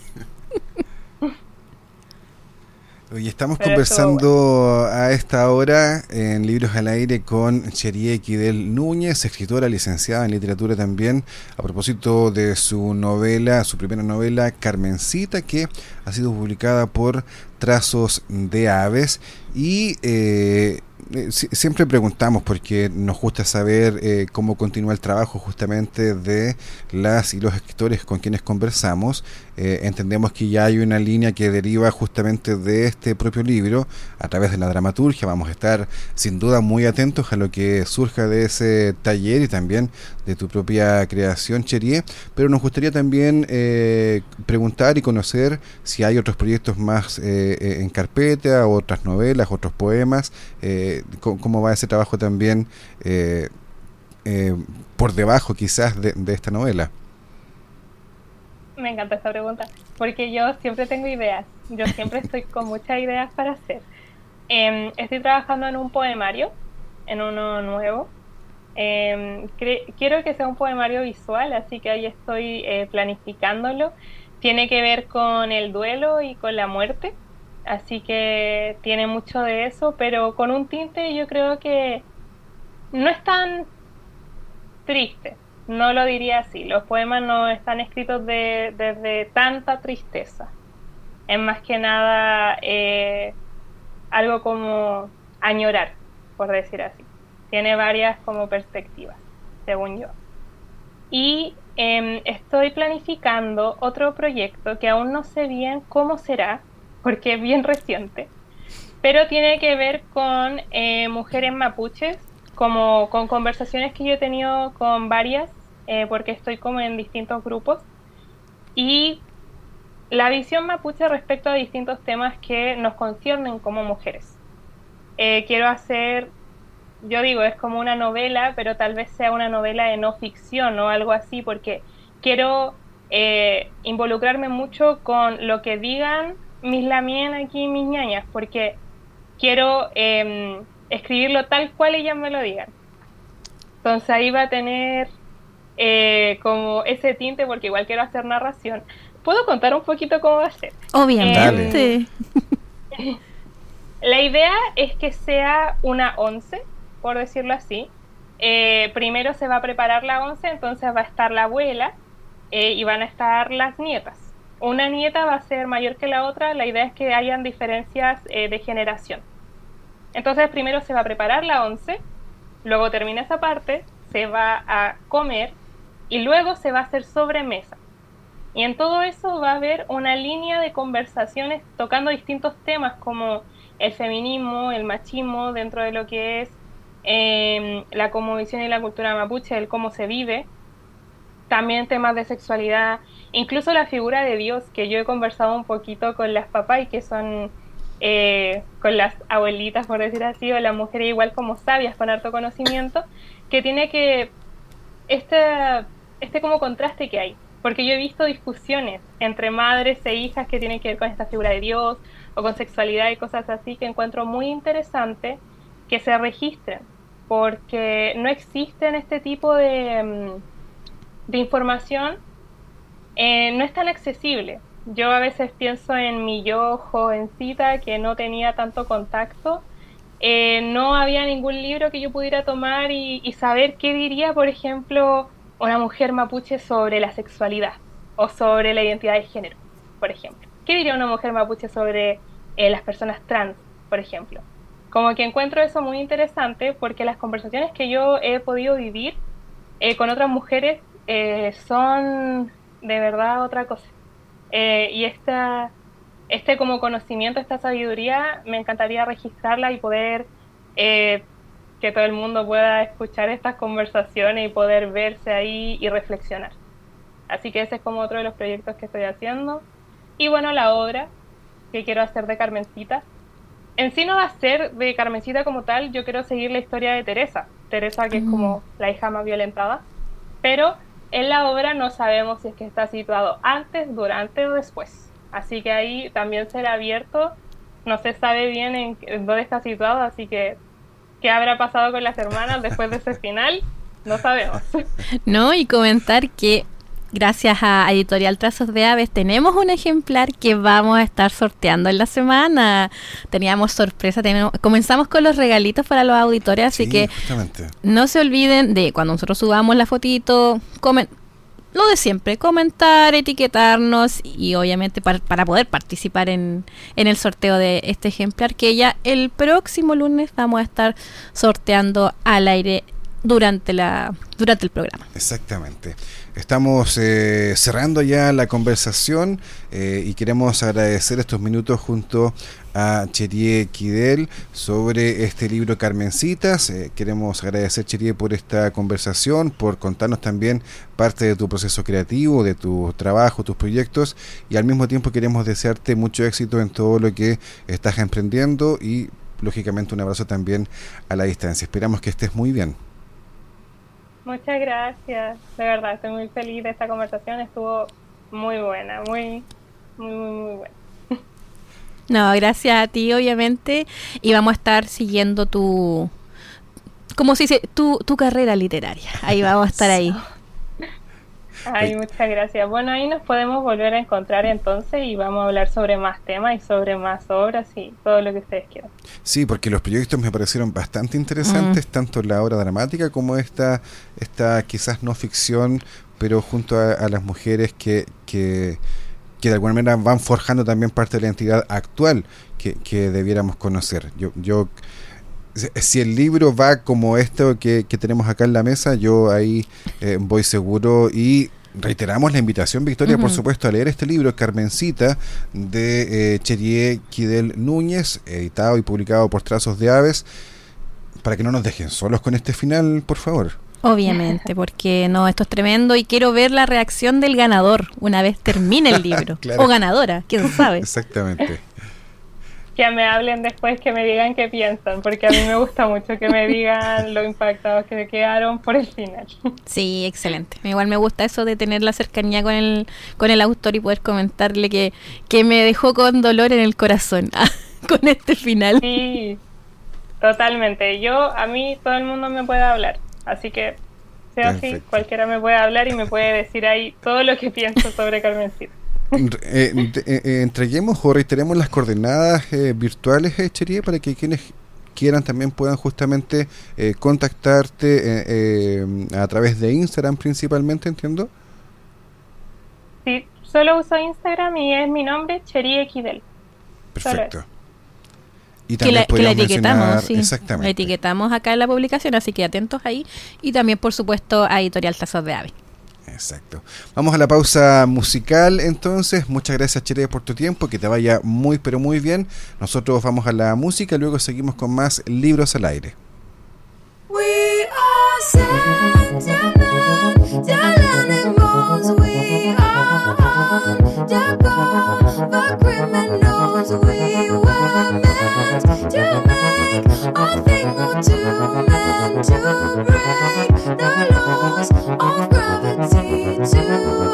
[SPEAKER 2] Hoy estamos
[SPEAKER 4] Pero
[SPEAKER 2] conversando
[SPEAKER 4] estuvo
[SPEAKER 2] a esta hora en Libros al Aire con Cherie Kidel Núñez, escritora licenciada en literatura también, a propósito de su novela, su primera novela, Carmencita, que ha sido publicada por Trazos de Aves. Y eh, eh, siempre preguntamos, porque nos gusta saber eh, cómo continúa el trabajo justamente de las y los escritores con quienes conversamos. Eh, entendemos que ya hay una línea que deriva justamente de este propio libro a través de la dramaturgia. Vamos a estar sin duda muy atentos a lo que surja de ese taller y también de tu propia creación, Cherie, pero nos gustaría también eh, preguntar y conocer si hay otros proyectos más eh, en carpeta, otras novelas, otros poemas, eh, cómo va ese trabajo también eh, eh, por debajo quizás de, de esta novela.
[SPEAKER 4] Me encanta esta pregunta, porque yo siempre tengo ideas, yo siempre estoy con muchas ideas para hacer. Eh, estoy trabajando en un poemario, en uno nuevo. Eh, cre- quiero que sea un poemario visual, así que ahí estoy eh, planificándolo. Tiene que ver con el duelo y con la muerte, así que tiene mucho de eso, pero con un tinte yo creo que no es tan triste. No lo diría así, los poemas no están escritos de, desde tanta tristeza. Es más que nada eh, algo como añorar, por decir así. Tiene varias como perspectivas, según yo. Y eh, estoy planificando otro proyecto que aún no sé bien cómo será, porque es bien reciente, pero tiene que ver con eh, mujeres mapuches, como con conversaciones que yo he tenido con varias, eh, porque estoy como en distintos grupos, y la visión mapuche respecto a distintos temas que nos conciernen como mujeres. Eh, quiero hacer, yo digo, es como una novela, pero tal vez sea una novela de no ficción o algo así, porque quiero eh, involucrarme mucho con lo que digan mis lamien aquí, mis ñañas, porque quiero eh, escribirlo tal cual ellas me lo digan. Entonces ahí va a tener eh, como ese tinte, porque igual quiero hacer narración. ¿Puedo contar un poquito cómo va a ser?
[SPEAKER 3] Obviamente.
[SPEAKER 4] Eh, la idea es que sea una once, por decirlo así. Eh, primero se va a preparar la once, entonces va a estar la abuela eh, y van a estar las nietas. Una nieta va a ser mayor que la otra, la idea es que hayan diferencias eh, de generación. Entonces primero se va a preparar la once, luego termina esa parte, se va a comer y luego se va a hacer sobremesa. Y en todo eso va a haber una línea de conversaciones tocando distintos temas como el feminismo, el machismo, dentro de lo que es eh, la cosmovisión y la cultura mapuche, el cómo se vive, también temas de sexualidad, incluso la figura de Dios, que yo he conversado un poquito con las papás y que son eh, con las abuelitas, por decir así, o las mujeres igual como sabias, con harto conocimiento, que tiene que, este, este como contraste que hay, porque yo he visto discusiones entre madres e hijas que tienen que ver con esta figura de Dios, o con sexualidad y cosas así, que encuentro muy interesante que se registren, porque no existen este tipo de, de información, eh, no es tan accesible. Yo a veces pienso en mi yo jovencita que no tenía tanto contacto, eh, no había ningún libro que yo pudiera tomar y, y saber qué diría, por ejemplo, una mujer mapuche sobre la sexualidad o sobre la identidad de género, por ejemplo. ¿Qué diría una mujer mapuche sobre eh, las personas trans, por ejemplo? Como que encuentro eso muy interesante porque las conversaciones que yo he podido vivir eh, con otras mujeres eh, son de verdad otra cosa. Eh, y esta, este como conocimiento, esta sabiduría, me encantaría registrarla y poder eh, que todo el mundo pueda escuchar estas conversaciones y poder verse ahí y reflexionar. Así que ese es como otro de los proyectos que estoy haciendo. Y bueno, la obra que quiero hacer de Carmencita. En sí no va a ser de Carmencita como tal, yo quiero seguir la historia de Teresa. Teresa, que mm. es como la hija más violentada. Pero en la obra no sabemos si es que está situado antes, durante o después. Así que ahí también será abierto. No se sabe bien en, en dónde está situado, así que qué habrá pasado con las hermanas después de ese final, no sabemos.
[SPEAKER 3] No, y comentar que gracias a Editorial Trazos de Aves tenemos un ejemplar que vamos a estar sorteando en la semana. Teníamos sorpresa, tenemos, comenzamos con los regalitos para los auditores, así sí, que justamente. No se olviden de cuando nosotros subamos la fotito, comen, lo de siempre, comentar, etiquetarnos y obviamente para, para poder participar en, en el sorteo de este ejemplar que ya el próximo lunes vamos a estar sorteando al aire durante la durante el programa.
[SPEAKER 2] Exactamente. Estamos eh, cerrando ya la conversación eh, y queremos agradecer estos minutos junto a Cherie Kidel sobre este libro Carmencitas. Eh, queremos agradecer, Cherie, por esta conversación, por contarnos también parte de tu proceso creativo, de tu trabajo, tus proyectos, y al mismo tiempo queremos desearte mucho éxito en todo lo que estás emprendiendo y lógicamente un abrazo también a la distancia. Esperamos que estés muy bien.
[SPEAKER 4] Muchas gracias, de verdad, estoy muy feliz de esta conversación, estuvo muy buena, muy, muy, muy, muy buena.
[SPEAKER 3] No, gracias a ti, obviamente, y vamos a estar siguiendo tu, ¿cómo se dice? Tu, tu carrera literaria, ahí vamos a estar ahí.
[SPEAKER 4] Ay, muchas gracias. Bueno, ahí nos podemos volver a encontrar entonces y vamos a hablar sobre más temas y sobre más obras y todo lo que ustedes quieran.
[SPEAKER 2] Sí, porque los proyectos me parecieron bastante interesantes, mm. tanto la obra dramática como esta, esta quizás no ficción, pero junto a, a las mujeres que, que, que de alguna manera van forjando también parte de la identidad actual que, que debiéramos conocer. Yo, yo si el libro va como esto que, que tenemos acá en la mesa, yo ahí eh, voy seguro y reiteramos la invitación, Victoria, uh-huh. por supuesto, a leer este libro, Carmencita, de eh, Cherie Kidel Núñez, editado y publicado por Trazos de Aves, para que no nos dejen solos con este final, por favor.
[SPEAKER 3] Obviamente, porque no, esto es tremendo y quiero ver la reacción del ganador una vez termine el libro. Claro. O ganadora, quién sabe.
[SPEAKER 2] Exactamente.
[SPEAKER 4] Que me hablen después, que me digan qué piensan, porque a mí me gusta mucho que me digan lo impactados que me quedaron por el final.
[SPEAKER 3] Sí, excelente. Igual me gusta eso de tener la cercanía con el con el autor y poder comentarle que, que me dejó con dolor en el corazón con este final.
[SPEAKER 4] Sí, totalmente. Yo, a mí, todo el mundo me puede hablar, así que sea así, cualquiera me puede hablar y me puede decir ahí todo lo que pienso sobre Carmencita.
[SPEAKER 2] Eh, eh, eh, entreguemos o reiteremos las coordenadas eh, virtuales, eh, Cherie, para que quienes quieran también puedan justamente eh, contactarte eh, eh, a través de Instagram principalmente, ¿entiendo?
[SPEAKER 4] Sí, solo uso Instagram y es mi nombre, Cherie Kidel.
[SPEAKER 2] Perfecto.
[SPEAKER 3] Y que la, que la etiquetamos, sí. Exactamente. La etiquetamos acá en la publicación, así que atentos ahí. Y también, por supuesto, a Editorial Trazos de Aves.
[SPEAKER 2] Exacto. Vamos a la pausa musical entonces. Muchas gracias, Chere, por tu tiempo. Que te vaya muy pero muy bien. Nosotros vamos a la música, luego seguimos con más Libros al Aire.
[SPEAKER 5] We are sentimental animals. We are undercover criminals. We were meant to make a thing or two, meant to break the laws of gravity too.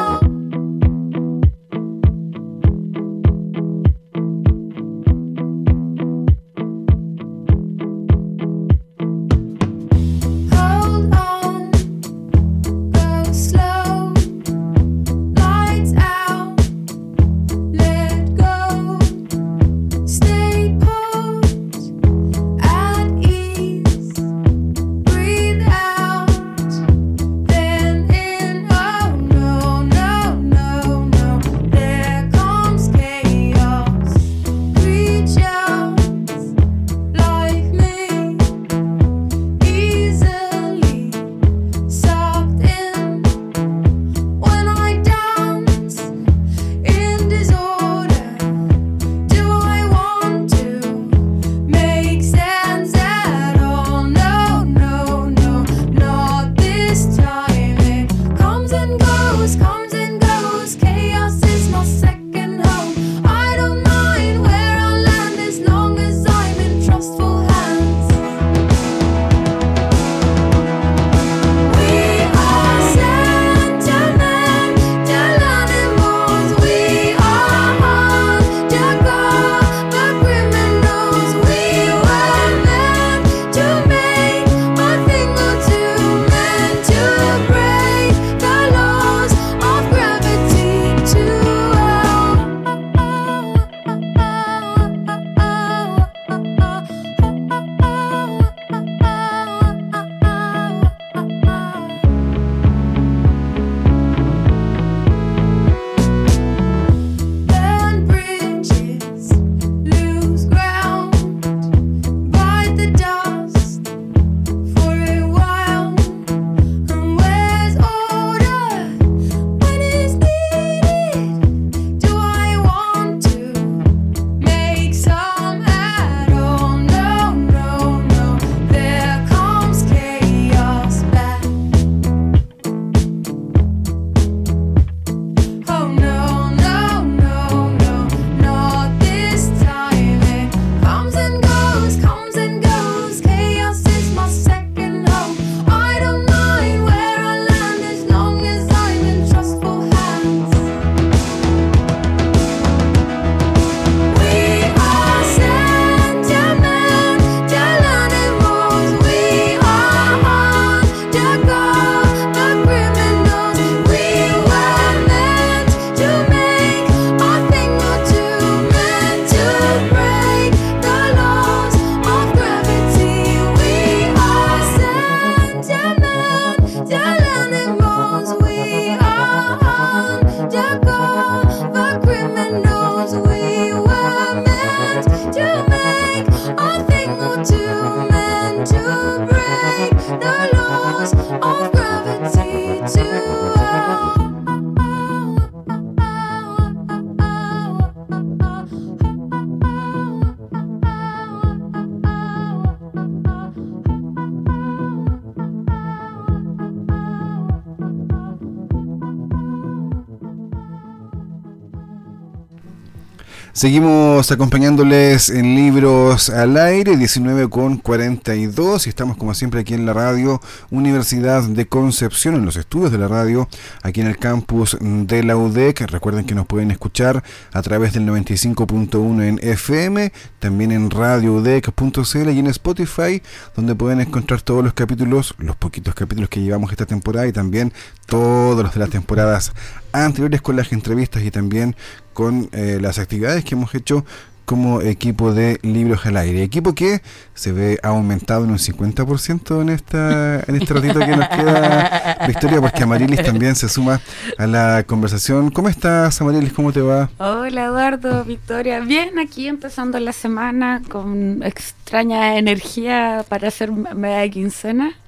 [SPEAKER 2] Seguimos acompañándoles en Libros al Aire, diecinueve con cuarenta y dos, y estamos como siempre aquí en la radio Universidad de Concepción, en los estudios de la radio, aquí en el campus de la U D E C. Recuerden que nos pueden escuchar a través del noventa y cinco punto uno en F M, también en radio u d e c punto c l y en Spotify, donde pueden encontrar todos los capítulos, los poquitos capítulos que llevamos esta temporada y también todos los de las temporadas anteriores, con las entrevistas y también con eh, las actividades que hemos hecho como equipo de Libros al Aire. Equipo que se ve aumentado en un cincuenta por ciento en esta en este ratito que nos queda, Victoria, porque Amarilis también se suma a la conversación. ¿Cómo estás, Amarilis? ¿Cómo te va?
[SPEAKER 6] Hola, Eduardo, Victoria. Bien, aquí empezando la semana con extraña energía para hacer media quincena.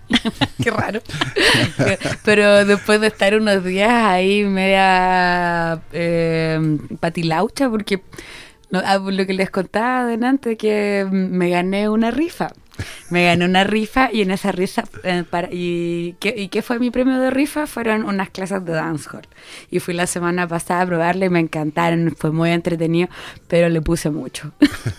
[SPEAKER 6] Qué raro. Pero después de estar unos días ahí media eh, patilaucha, porque no, ah, lo que les contaba adelante, que me gané una rifa. Me gané una rifa y en esa rifa, eh, para, y, ¿qué, ¿y qué fue mi premio de rifa? Fueron unas clases de dancehall. Y fui la semana pasada a probarla y me encantaron, fue muy entretenido, pero le puse mucho.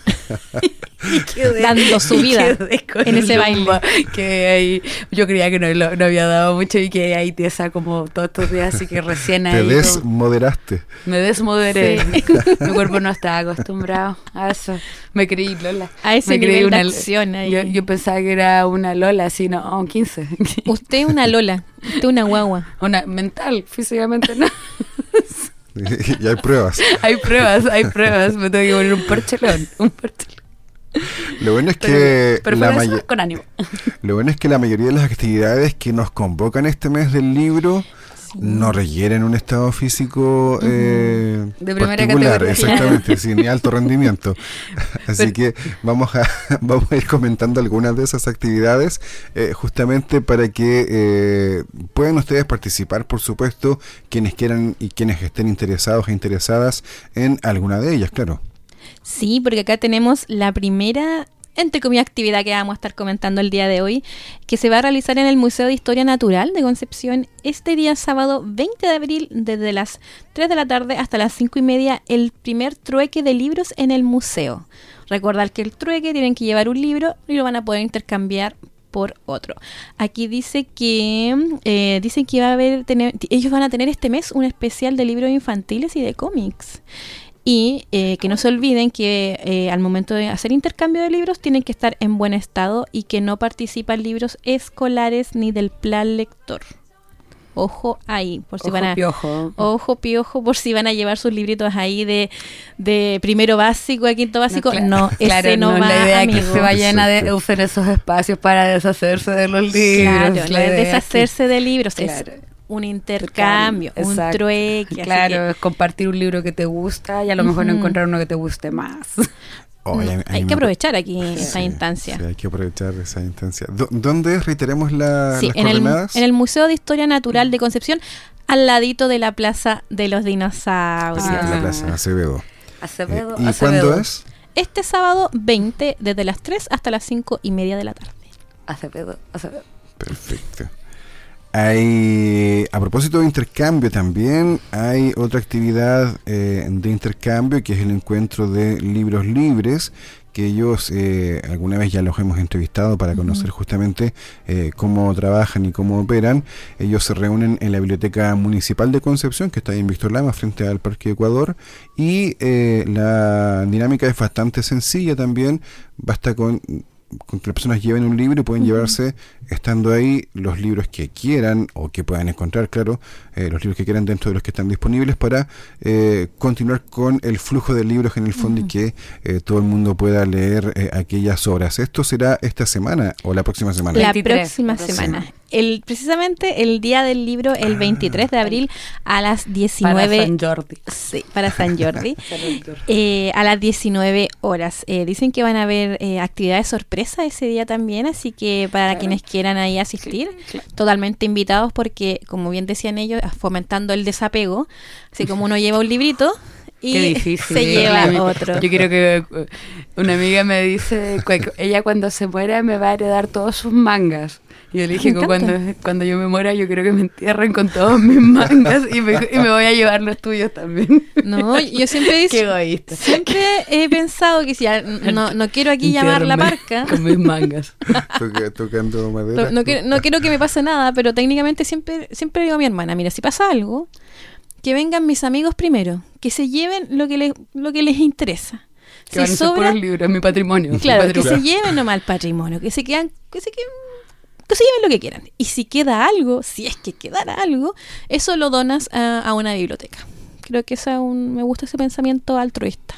[SPEAKER 3] Y quedé, dando su vida en ese baile.
[SPEAKER 6] Que ahí, yo creía que no, lo, no había dado mucho y que ahí tiesa como todos estos días, así que recién
[SPEAKER 2] Te
[SPEAKER 6] ahí...
[SPEAKER 2] Te desmoderaste.
[SPEAKER 6] Como, me desmoderé.
[SPEAKER 3] Sí.
[SPEAKER 6] Mi cuerpo no estaba acostumbrado a eso. Me creí Lola.
[SPEAKER 3] A ese
[SPEAKER 6] me
[SPEAKER 3] nivel
[SPEAKER 6] creí una,
[SPEAKER 3] de acción ahí.
[SPEAKER 6] Yo, yo pensaba que era una Lola, así, no, oh, quince.
[SPEAKER 3] Usted es una Lola, usted es una guagua.
[SPEAKER 6] Una mental, físicamente no.
[SPEAKER 2] Y hay pruebas.
[SPEAKER 6] Hay pruebas, hay pruebas. Me tengo que poner un parchelón, un parchelón.
[SPEAKER 2] Lo bueno es
[SPEAKER 6] pero,
[SPEAKER 2] que
[SPEAKER 6] pero
[SPEAKER 2] la
[SPEAKER 6] eso,
[SPEAKER 2] may-
[SPEAKER 6] con ánimo.
[SPEAKER 2] Lo bueno es que la mayoría de las actividades que nos convocan este mes del libro sí. no requieren un estado físico eh,
[SPEAKER 6] de primera
[SPEAKER 2] particular,
[SPEAKER 6] categoría.
[SPEAKER 2] exactamente, sin ni alto rendimiento. Así pero, que vamos a vamos a ir comentando algunas de esas actividades eh, justamente para que eh, puedan ustedes participar, por supuesto, quienes quieran y quienes estén interesados e interesadas en alguna de ellas, claro.
[SPEAKER 3] Sí, porque acá tenemos la primera, entre comillas, actividad que vamos a estar comentando el día de hoy, que se va a realizar en el Museo de Historia Natural de Concepción este día sábado veinte de abril, desde las tres de la tarde hasta las cinco y media, el primer trueque de libros en el museo. Recordar que el trueque tienen que llevar un libro y lo van a poder intercambiar por otro. Aquí dice que eh, dicen que va a haber tener, ellos van a tener este mes un especial de libros infantiles y de cómics. Y eh, que no se olviden que eh, al momento de hacer intercambio de libros tienen que estar en buen estado y que no participan libros escolares ni del plan lector. Ojo ahí, por si
[SPEAKER 6] ojo
[SPEAKER 3] van a
[SPEAKER 6] piojo.
[SPEAKER 3] Ojo piojo, por si van a llevar sus libritos ahí de, de primero básico a quinto básico. No,
[SPEAKER 6] no,
[SPEAKER 3] no
[SPEAKER 6] claro,
[SPEAKER 3] ese no,
[SPEAKER 6] no
[SPEAKER 3] va,
[SPEAKER 6] la idea
[SPEAKER 3] amigo.
[SPEAKER 6] es que se vayan a de, usen esos espacios para deshacerse de los libros.
[SPEAKER 3] Claro,
[SPEAKER 6] la
[SPEAKER 3] no es deshacerse
[SPEAKER 6] que,
[SPEAKER 3] de libros,
[SPEAKER 6] claro.
[SPEAKER 3] es un intercambio,
[SPEAKER 6] Exacto.
[SPEAKER 3] un trueque.
[SPEAKER 6] Claro,
[SPEAKER 3] que...
[SPEAKER 6] es compartir un libro que te gusta y a lo mejor uh-huh. no encontrar uno que te guste más.
[SPEAKER 2] Oh,
[SPEAKER 3] no, hay que aprovechar aquí sí, esa instancia.
[SPEAKER 2] Sí, hay que aprovechar esa instancia. ¿D- ¿Dónde reiteremos la,
[SPEAKER 3] sí,
[SPEAKER 2] las
[SPEAKER 3] en
[SPEAKER 2] coordenadas?
[SPEAKER 3] El, en el Museo de Historia Natural de Concepción, al ladito de la Plaza de los Dinosaurios.
[SPEAKER 2] Sí,
[SPEAKER 3] ah.
[SPEAKER 2] la Plaza Acevedo.
[SPEAKER 6] Acevedo,
[SPEAKER 2] eh, ¿Y
[SPEAKER 6] Acevedo.
[SPEAKER 2] cuándo es?
[SPEAKER 3] Este sábado veinte, desde las tres hasta las cinco y media de la tarde.
[SPEAKER 6] Acevedo, Acevedo.
[SPEAKER 2] Perfecto. Hay, a propósito de intercambio también, hay otra actividad eh, de intercambio que es el encuentro de libros libres, que ellos eh, alguna vez ya los hemos entrevistado para conocer uh-huh. justamente eh, cómo trabajan y cómo operan. Ellos se reúnen en la Biblioteca Municipal de Concepción, que está ahí en Víctor Lama, frente al Parque Ecuador, y eh, la dinámica es bastante sencilla también, basta con... con que las personas lleven un libro y pueden uh-huh. llevarse, estando ahí, los libros que quieran o que puedan encontrar, claro, eh, los libros que quieran dentro de los que están disponibles para eh, continuar con el flujo de libros en el fondo uh-huh. y que eh, todo el mundo pueda leer eh, aquellas obras. ¿Esto será esta semana o la próxima semana?
[SPEAKER 3] La próxima semana. Sí. El, precisamente el día del libro, el ah, veintitrés de abril a las diecinueve.
[SPEAKER 6] Para San Jordi.
[SPEAKER 3] Sí, para San Jordi. eh, a las diecinueve horas. Eh, dicen que van a haber eh, actividades sorpresa ese día también, así que para claro. quienes quieran ahí asistir, sí, claro. totalmente invitados porque, como bien decían ellos, fomentando el desapego, así como uno lleva un librito y
[SPEAKER 6] Qué difícil,
[SPEAKER 3] se
[SPEAKER 6] ¿eh?
[SPEAKER 3] lleva
[SPEAKER 6] Yo
[SPEAKER 3] otro.
[SPEAKER 6] Yo quiero que una amiga me dice, ella cuando se muera me va a heredar todos sus mangas. Y yo le dije que cuando, cuando yo me muera yo quiero que me entierren con todos mis mangas y me, y me voy a llevar los tuyos también.
[SPEAKER 3] No, yo siempre dice,
[SPEAKER 6] Qué egoísta.
[SPEAKER 3] Siempre he pensado que si ya, no, no quiero aquí llamar la marca.
[SPEAKER 6] Con mis mangas.
[SPEAKER 2] Toc- tocando madera.
[SPEAKER 3] No, no, quiero, no quiero que me pase nada, pero técnicamente siempre, siempre digo a mi hermana, mira, si pasa algo, que vengan mis amigos primero, que se lleven lo que les, lo que les interesa.
[SPEAKER 6] Que
[SPEAKER 3] si
[SPEAKER 6] van a ser
[SPEAKER 3] sobra,
[SPEAKER 6] puros libros, mi patrimonio.
[SPEAKER 3] Claro,
[SPEAKER 6] mi patrimonio.
[SPEAKER 3] que se lleven nomás el patrimonio, que se quedan, que se queden, que se lleven lo que quieran. Y si queda algo, si es que quedara algo, eso lo donas a, a una biblioteca. Creo que esa un, me gusta ese pensamiento altruista.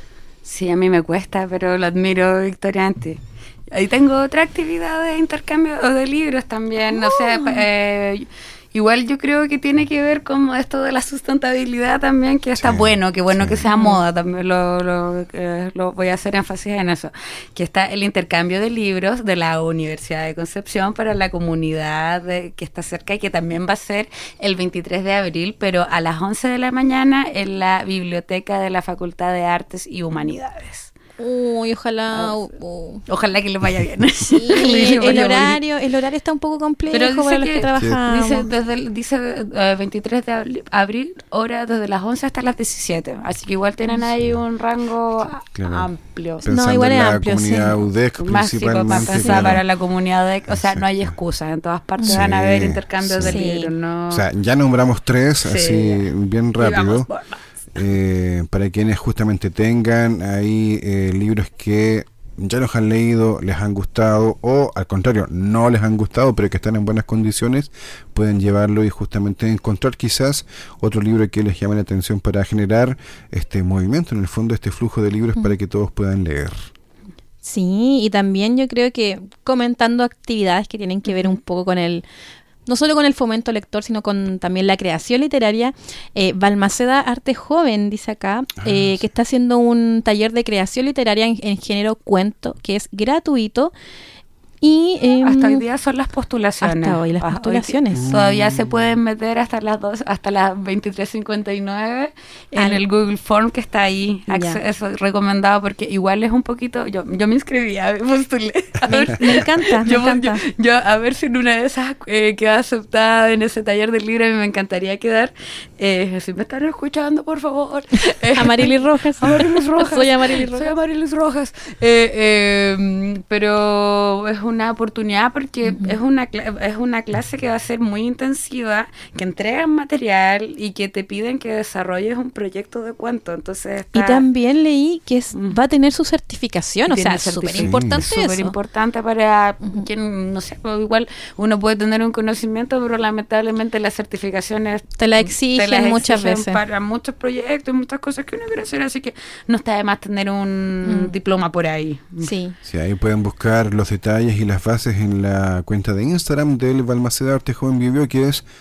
[SPEAKER 6] Sí, a mí me cuesta, pero lo admiro, Victoria, antes. Ahí tengo otra actividad de intercambio o de libros también, no sé, eh, igual yo creo que tiene que ver con esto de la sustentabilidad también, que está
[SPEAKER 2] Sí,
[SPEAKER 6] bueno, que bueno
[SPEAKER 2] sí.
[SPEAKER 6] que sea moda, también lo, lo, eh, lo voy a hacer énfasis en eso, que está el intercambio de libros de la Universidad de Concepción para la comunidad de, que está cerca y que también va a ser el veintitrés de abril, pero a las once de la mañana en la biblioteca de la Facultad de Artes y Humanidades.
[SPEAKER 3] Uy, ojalá. uh, uh.
[SPEAKER 6] Ojalá que les vaya bien.
[SPEAKER 3] Sí,
[SPEAKER 6] Les vaya
[SPEAKER 3] el
[SPEAKER 6] bien.
[SPEAKER 3] horario, el horario está un poco complejo
[SPEAKER 6] Pero dice
[SPEAKER 3] para los
[SPEAKER 6] que-
[SPEAKER 3] que trabajamos.
[SPEAKER 6] Dice, desde el, dice eh, veintitrés de abri- abril, hora desde las once hasta las diecisiete. Así que igual tienen ahí un rango
[SPEAKER 2] Claro.
[SPEAKER 6] amplio.
[SPEAKER 2] Pensando
[SPEAKER 3] igual
[SPEAKER 2] en
[SPEAKER 3] es
[SPEAKER 2] la
[SPEAKER 3] amplio,
[SPEAKER 2] comunidad
[SPEAKER 3] sí.
[SPEAKER 2] U D E C
[SPEAKER 6] Más sí, pues, para
[SPEAKER 2] principalmente.
[SPEAKER 6] pensar
[SPEAKER 2] claro.
[SPEAKER 6] para la comunidad de, o sea, no hay
[SPEAKER 2] Exacto.
[SPEAKER 6] excusas, en todas partes
[SPEAKER 2] Sí.
[SPEAKER 6] van a haber intercambios de
[SPEAKER 3] Sí.
[SPEAKER 6] libros, ¿no?
[SPEAKER 2] O sea, ya nombramos tres,
[SPEAKER 6] Sí.
[SPEAKER 2] así bien
[SPEAKER 6] Y vamos
[SPEAKER 2] rápido.
[SPEAKER 6] por más.
[SPEAKER 2] Eh, para quienes justamente tengan ahí eh, libros que ya los han leído, les han gustado o al contrario no les han gustado pero que están en buenas condiciones, pueden llevarlo y justamente encontrar quizás otro libro que les llame la atención para generar este movimiento, en el fondo este flujo de libros para que todos puedan leer.
[SPEAKER 3] Sí, y también yo creo que comentando actividades que tienen que ver un poco con el, no solo con el fomento lector, sino con también la creación literaria. eh, Balmaceda Arte Joven, dice acá,
[SPEAKER 2] Ah,
[SPEAKER 3] eh,
[SPEAKER 2] sí.
[SPEAKER 3] que está haciendo un taller de creación literaria en, en género cuento, que es gratuito. Y em,
[SPEAKER 6] Hasta hoy día son las postulaciones.
[SPEAKER 3] hasta hoy las
[SPEAKER 6] Ah,
[SPEAKER 3] postulaciones.
[SPEAKER 6] día todavía se pueden meter hasta las dos, hasta las veintitrés cincuenta y nueve en
[SPEAKER 3] Al-
[SPEAKER 6] el Google Form que está ahí.
[SPEAKER 3] Ya.
[SPEAKER 6] Acceso recomendado porque igual es un poquito. Yo, yo me inscribí, a ver, postulé. A
[SPEAKER 3] me,
[SPEAKER 6] ver,
[SPEAKER 3] me encanta, me
[SPEAKER 6] yo,
[SPEAKER 3] encanta.
[SPEAKER 6] yo- yo, a ver si en una de esas eh, queda aceptada en ese taller del libro, y me encantaría quedar. Eh, si me están escuchando, por favor. Eh,
[SPEAKER 3] Amarilis Rojas.
[SPEAKER 6] Amarilis Rojas.
[SPEAKER 3] Soy Amarilis Rojas.
[SPEAKER 6] Soy Amarilis Rojas. Eh, eh, pero es una oportunidad porque es una cla- es una clase que va a ser muy intensiva, que entregan material y que te piden que desarrolles un proyecto de cuento. Entonces está
[SPEAKER 3] Y también leí que es,
[SPEAKER 6] Mm.
[SPEAKER 3] va a tener su certificación, o
[SPEAKER 6] Tiene
[SPEAKER 3] sea, súper
[SPEAKER 6] certificación.
[SPEAKER 3] importante
[SPEAKER 6] súper
[SPEAKER 3] eso.
[SPEAKER 6] importante para quien, no sé, pues igual uno puede tener un conocimiento, pero lamentablemente las certificaciones
[SPEAKER 3] Te la exigen
[SPEAKER 6] te las
[SPEAKER 3] muchas
[SPEAKER 6] exigen
[SPEAKER 3] veces.
[SPEAKER 6] para muchos proyectos y muchas cosas que uno quiere hacer, así que no está de más tener un
[SPEAKER 3] Mm.
[SPEAKER 6] diploma por ahí.
[SPEAKER 3] Sí.
[SPEAKER 2] Sí, ahí pueden buscar los detalles y las bases en la cuenta de Instagram del Balmaceda Arte Joven Bio Bio, que es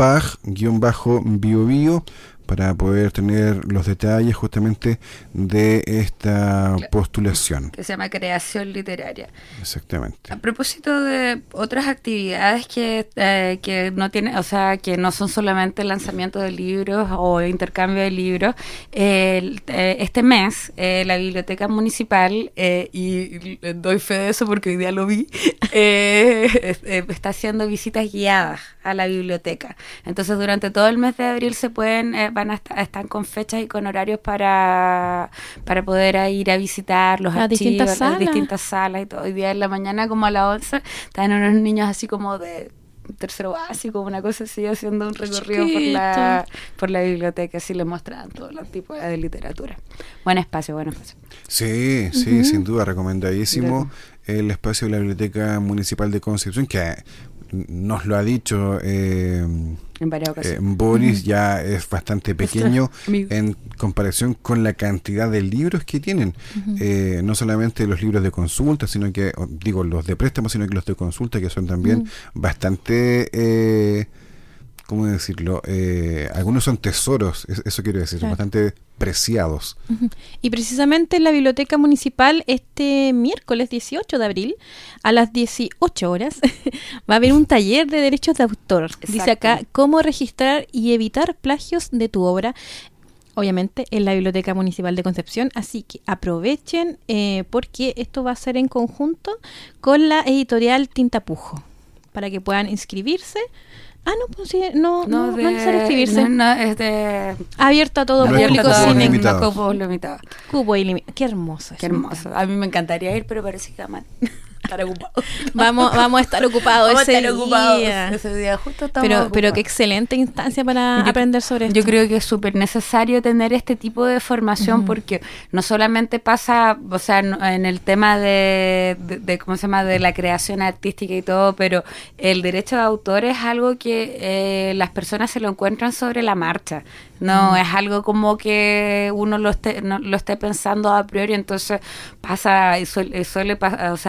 [SPEAKER 2] baj-biobio, para poder tener los detalles justamente de esta
[SPEAKER 6] Claro.
[SPEAKER 2] postulación.
[SPEAKER 6] Que se llama creación literaria.
[SPEAKER 2] Exactamente.
[SPEAKER 6] A propósito de otras actividades que, eh, que no tienen, o sea, que no son solamente lanzamiento de libros o intercambio de libros, eh, el- eh, este mes eh, la Biblioteca Municipal, eh, y y doy fe de eso porque hoy día lo vi, eh, es- eh, está haciendo visitas guiadas a la biblioteca. Entonces durante todo el mes de abril se pueden, eh, van a estar, están con fechas y con horarios para, para poder a ir a visitar los
[SPEAKER 3] Las
[SPEAKER 6] archivos,
[SPEAKER 3] distintas
[SPEAKER 6] las
[SPEAKER 3] salas.
[SPEAKER 6] distintas salas y todo. Hoy día en la mañana como a las once están unos niños así como de tercero básico, una cosa así, haciendo un recorrido por la, por la biblioteca, así les mostraban todos los tipos de literatura. Buen espacio, buen espacio.
[SPEAKER 2] Sí, sí, sin duda, recomendadísimo
[SPEAKER 6] Bien.
[SPEAKER 2] el espacio de la Biblioteca Municipal de Concepción, que nos lo ha dicho eh,
[SPEAKER 6] En varias
[SPEAKER 2] eh,
[SPEAKER 6] ocasiones.
[SPEAKER 2] Boris, ya es bastante pequeño
[SPEAKER 6] amigo.
[SPEAKER 2] en comparación con la cantidad de libros que tienen. Eh, no solamente los libros de consulta, sino que, o, digo, los de préstamo, sino que los de consulta, que son también bastante... Eh, ¿cómo decirlo? Eh, algunos son tesoros, es- eso quiero decir, son
[SPEAKER 3] Claro.
[SPEAKER 2] bastante preciados.
[SPEAKER 3] Ujú. Y precisamente en la Biblioteca Municipal este miércoles dieciocho de abril a las dieciocho horas va a haber un taller de derechos de autor. Dice acá
[SPEAKER 6] Exacto.
[SPEAKER 3] cómo registrar y evitar plagios de tu obra, obviamente en la Biblioteca Municipal de Concepción, así que aprovechen eh, porque esto va a ser en conjunto con la editorial Tintapujo para que puedan inscribirse. Ah, no, pues sí, no, no, no,
[SPEAKER 6] de-
[SPEAKER 3] es necesario inscribirse.
[SPEAKER 6] No, no, es de...
[SPEAKER 3] Abierto a todo
[SPEAKER 2] No es
[SPEAKER 3] público
[SPEAKER 2] por cupos
[SPEAKER 3] sin
[SPEAKER 2] limitados.
[SPEAKER 6] no cupo limitado.
[SPEAKER 3] cupo ilimitado. Qué hermoso.
[SPEAKER 6] Qué
[SPEAKER 3] eso.
[SPEAKER 6] hermoso. A mí me encantaría ir, pero parece que aman estar ocupado.
[SPEAKER 3] Vamos, vamos a estar ocupados
[SPEAKER 6] Vamos a
[SPEAKER 3] ese
[SPEAKER 6] estar ocupados
[SPEAKER 3] día.
[SPEAKER 6] ese día. Justo estamos
[SPEAKER 3] Pero, pero qué
[SPEAKER 6] ocupados.
[SPEAKER 3] excelente instancia para
[SPEAKER 6] Yo-
[SPEAKER 3] aprender sobre esto.
[SPEAKER 6] Yo creo que es súper necesario tener este tipo de formación porque no solamente pasa, o sea, no- en el tema de, de, de, ¿cómo se llama?, de la creación artística y todo, pero el derecho de autor es algo que eh, las personas se lo encuentran sobre la marcha. No es algo como que uno lo esté, no, lo esté pensando a priori, entonces pasa, y suele, suele pa- o sea, ha pasado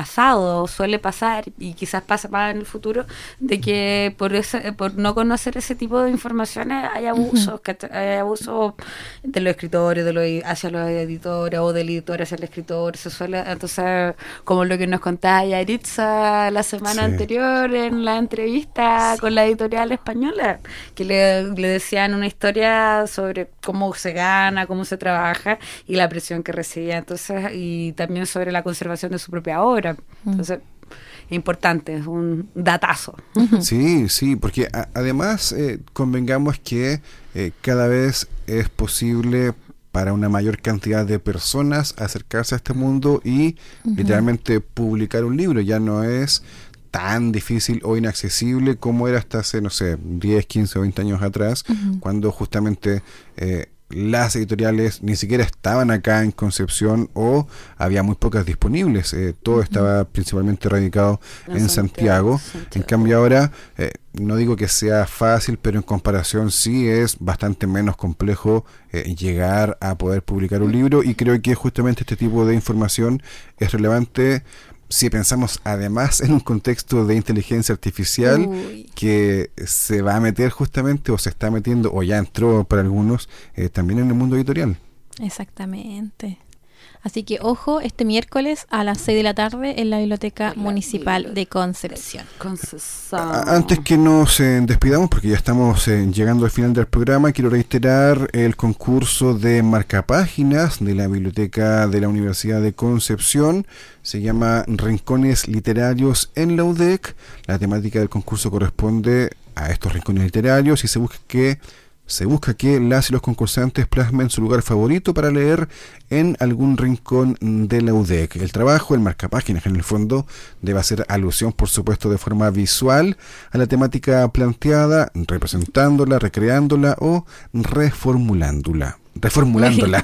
[SPEAKER 6] pasado, suele pasar, y quizás pasa más en el futuro, de que por ese, por no conocer ese tipo de informaciones hay abusos, uh-huh. que hay abusos de los escritores, de los, hacia los editores, o del editor hacia el escritor, se suele, entonces, como lo que nos contaba Yaritza la semana sí. anterior en la entrevista sí. con la editorial española, que le, le decían una historia sobre cómo se gana, cómo se trabaja y la presión que recibía, entonces, y también sobre la conservación de su propia obra. Entonces, mm. importante, es un datazo.
[SPEAKER 2] Sí, sí, porque a, además eh, convengamos que eh, cada vez es posible para una mayor cantidad de personas acercarse a este mundo y uh-huh. literalmente publicar un libro. Ya no es tan difícil o inaccesible como era hasta hace, no sé, diez, quince o veinte años atrás, uh-huh. cuando justamente eh, las editoriales ni siquiera estaban acá en Concepción o había muy pocas disponibles. Eh, todo uh-huh. estaba principalmente radicado en, en Santiago. Santiago. Santiago. En cambio ahora, eh, no digo que sea fácil, pero en comparación sí es bastante menos complejo eh, llegar a poder publicar un libro, y creo que justamente este tipo de información es relevante si pensamos además en un contexto de inteligencia artificial Uy. que se va a meter justamente, o se está metiendo, o ya entró para algunos, eh, también en el mundo editorial.
[SPEAKER 3] Exactamente. Así que ojo, este miércoles a las seis de la tarde en la Biblioteca la Municipal Bibli- de Concepción. Concepción.
[SPEAKER 2] Antes que nos eh, despidamos, porque ya estamos eh, llegando al final del programa, quiero reiterar el concurso de marcapáginas de la Biblioteca de la Universidad de Concepción. Se llama Rincones Literarios en la U D E C. La temática del concurso corresponde a estos rincones literarios y se busca que Se busca que las y los concursantes plasmen su lugar favorito para leer en algún rincón de la U D E C. El trabajo, el marcapáginas en el fondo, debe hacer alusión, por supuesto, de forma visual a la temática planteada, representándola, recreándola o reformulándola. Reformulándola.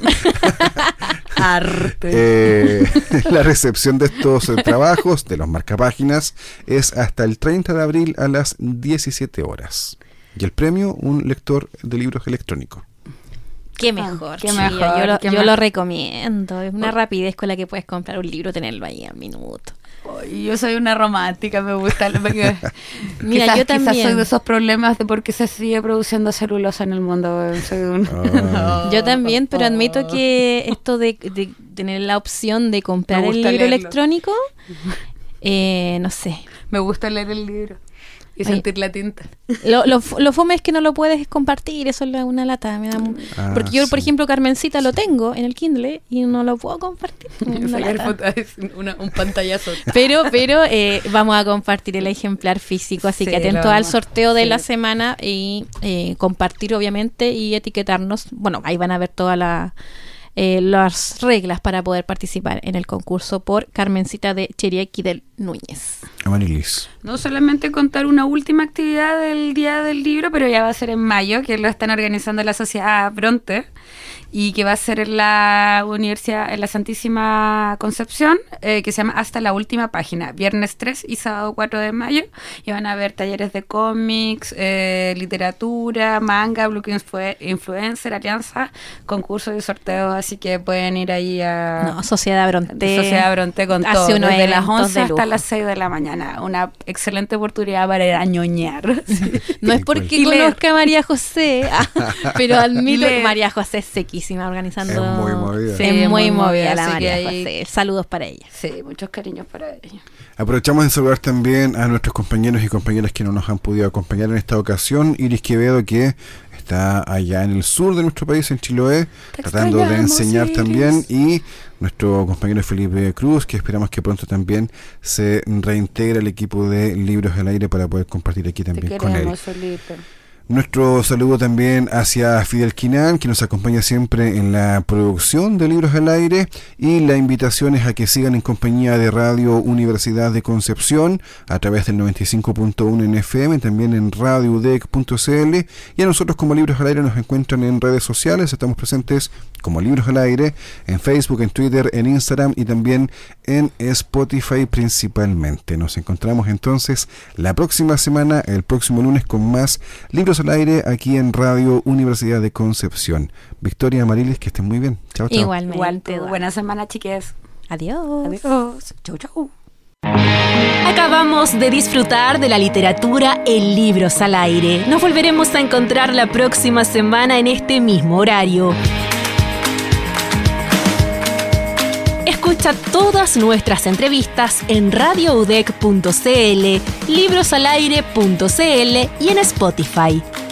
[SPEAKER 6] Arte.
[SPEAKER 2] Eh, la recepción de estos eh, trabajos, de los marcapáginas, es hasta el treinta de abril a las diecisiete horas. Y el premio, un lector de libros electrónicos.
[SPEAKER 3] Qué mejor,
[SPEAKER 6] oh, qué
[SPEAKER 3] sí,
[SPEAKER 6] mejor,
[SPEAKER 3] yo, lo,
[SPEAKER 6] qué
[SPEAKER 3] yo
[SPEAKER 6] me-
[SPEAKER 3] lo recomiendo. Es una rapidez con la que puedes comprar un libro, tenerlo ahí en minutos.
[SPEAKER 6] Ay, yo soy una romántica, me gusta. Porque
[SPEAKER 3] Mira,
[SPEAKER 6] quizás,
[SPEAKER 3] yo también.
[SPEAKER 6] Quizás soy de esos problemas de por qué se sigue produciendo celulosa en el mundo. Soy un-
[SPEAKER 2] Ah.
[SPEAKER 6] No.
[SPEAKER 3] Yo también, pero admito que esto de, de tener la opción de comprar
[SPEAKER 6] Me
[SPEAKER 3] el
[SPEAKER 6] gusta
[SPEAKER 3] libro
[SPEAKER 6] leerlo.
[SPEAKER 3] electrónico, eh, no sé.
[SPEAKER 6] Me gusta leer el libro y
[SPEAKER 3] Ay.
[SPEAKER 6] sentir la tinta.
[SPEAKER 3] Lo, lo, lo fome es que no lo puedes compartir, eso es la- una lata. Me da mu-
[SPEAKER 2] Ah,
[SPEAKER 3] porque yo, por
[SPEAKER 2] sí.
[SPEAKER 3] ejemplo, Carmencita lo tengo en el Kindle y no lo puedo compartir. Una
[SPEAKER 6] Sacar
[SPEAKER 3] lata.
[SPEAKER 6] fotos, es una- un pantallazo.
[SPEAKER 3] Pero, pero eh, vamos a compartir el ejemplar físico, así
[SPEAKER 6] Sí,
[SPEAKER 3] que atentos
[SPEAKER 6] lo
[SPEAKER 3] al
[SPEAKER 6] vamos-
[SPEAKER 3] sorteo de
[SPEAKER 6] sí.
[SPEAKER 3] la semana y eh, compartir obviamente y etiquetarnos. Bueno, ahí van a ver todas la, eh, las reglas para poder participar en el concurso por Carmencita de Chiriaqui del Núñez.
[SPEAKER 2] Amarilis.
[SPEAKER 6] No solamente contar una última actividad del Día del Libro, pero ya va a ser en mayo, que lo están organizando la Sociedad Bronte, y que va a ser en la Universidad, en la Santísima Concepción, eh, que se llama Hasta la Última Página, viernes tres y sábado cuatro de mayo, y van a haber talleres de cómics, eh, literatura, manga, Blue Influ- Influencer, alianza, concursos y sorteos, así que pueden ir ahí a...
[SPEAKER 3] No, Sociedad Bronte.
[SPEAKER 6] Sociedad Bronte con
[SPEAKER 3] hace
[SPEAKER 6] todo,
[SPEAKER 3] unos
[SPEAKER 6] desde las
[SPEAKER 3] eventos
[SPEAKER 6] once
[SPEAKER 3] de
[SPEAKER 6] hasta
[SPEAKER 3] lujo.
[SPEAKER 6] las seis de la mañana. Una excelente oportunidad para ir a ñoñar.
[SPEAKER 3] No es
[SPEAKER 2] Y
[SPEAKER 3] porque
[SPEAKER 6] Y leer.
[SPEAKER 3] conozca a María José, ah, pero admito que
[SPEAKER 6] Leer.
[SPEAKER 3] María José es sequísima organizando.
[SPEAKER 2] Es muy movida.
[SPEAKER 3] Sí,
[SPEAKER 6] Sí,
[SPEAKER 3] es muy
[SPEAKER 6] muy movida,
[SPEAKER 3] movida la
[SPEAKER 6] así
[SPEAKER 3] María
[SPEAKER 6] que ahí-
[SPEAKER 3] José. Saludos para ella.
[SPEAKER 6] Sí, muchos cariños para ella.
[SPEAKER 2] Aprovechamos de saludar también a nuestros compañeros y compañeras que no nos han podido acompañar en esta ocasión. Iris Quevedo, que está allá en el sur de nuestro país, en Chiloé,
[SPEAKER 6] Te
[SPEAKER 2] tratando de
[SPEAKER 6] extrañamos,
[SPEAKER 2] enseñar
[SPEAKER 6] Iris.
[SPEAKER 2] también, y nuestro compañero Felipe Cruz, que esperamos que pronto también se reintegre al equipo de Libros al Aire para poder compartir aquí
[SPEAKER 6] Te
[SPEAKER 2] también con él.
[SPEAKER 6] queremos, Felipe.
[SPEAKER 2] Nuestro saludo también hacia Fidel Quinán, que nos acompaña siempre en la producción de Libros al Aire, y la invitación es a que sigan en compañía de Radio Universidad de Concepción a través del noventa y cinco punto uno en F M, también en radio u d e c punto c l, y a nosotros como Libros al Aire nos encuentran en redes sociales. Estamos presentes como Libros al Aire en Facebook, en Twitter, en Instagram y también en Spotify principalmente. Nos encontramos entonces la próxima semana, el próximo lunes, con más Libros al Aire aquí en Radio Universidad de Concepción. Victoria, Amarilis, que estén muy bien. Chao, chao.
[SPEAKER 3] Igualmente.
[SPEAKER 6] Igual tú.
[SPEAKER 3] Eduardo.
[SPEAKER 6] Buena semana, chiques.
[SPEAKER 3] Adiós.
[SPEAKER 6] Adiós. Chau, chau.
[SPEAKER 1] Acabamos de disfrutar de la literatura en Libros al Aire. Nos volveremos a encontrar la próxima semana en este mismo horario. Escucha todas nuestras entrevistas en radio u d e c punto c l, librosalaire punto c l y en Spotify.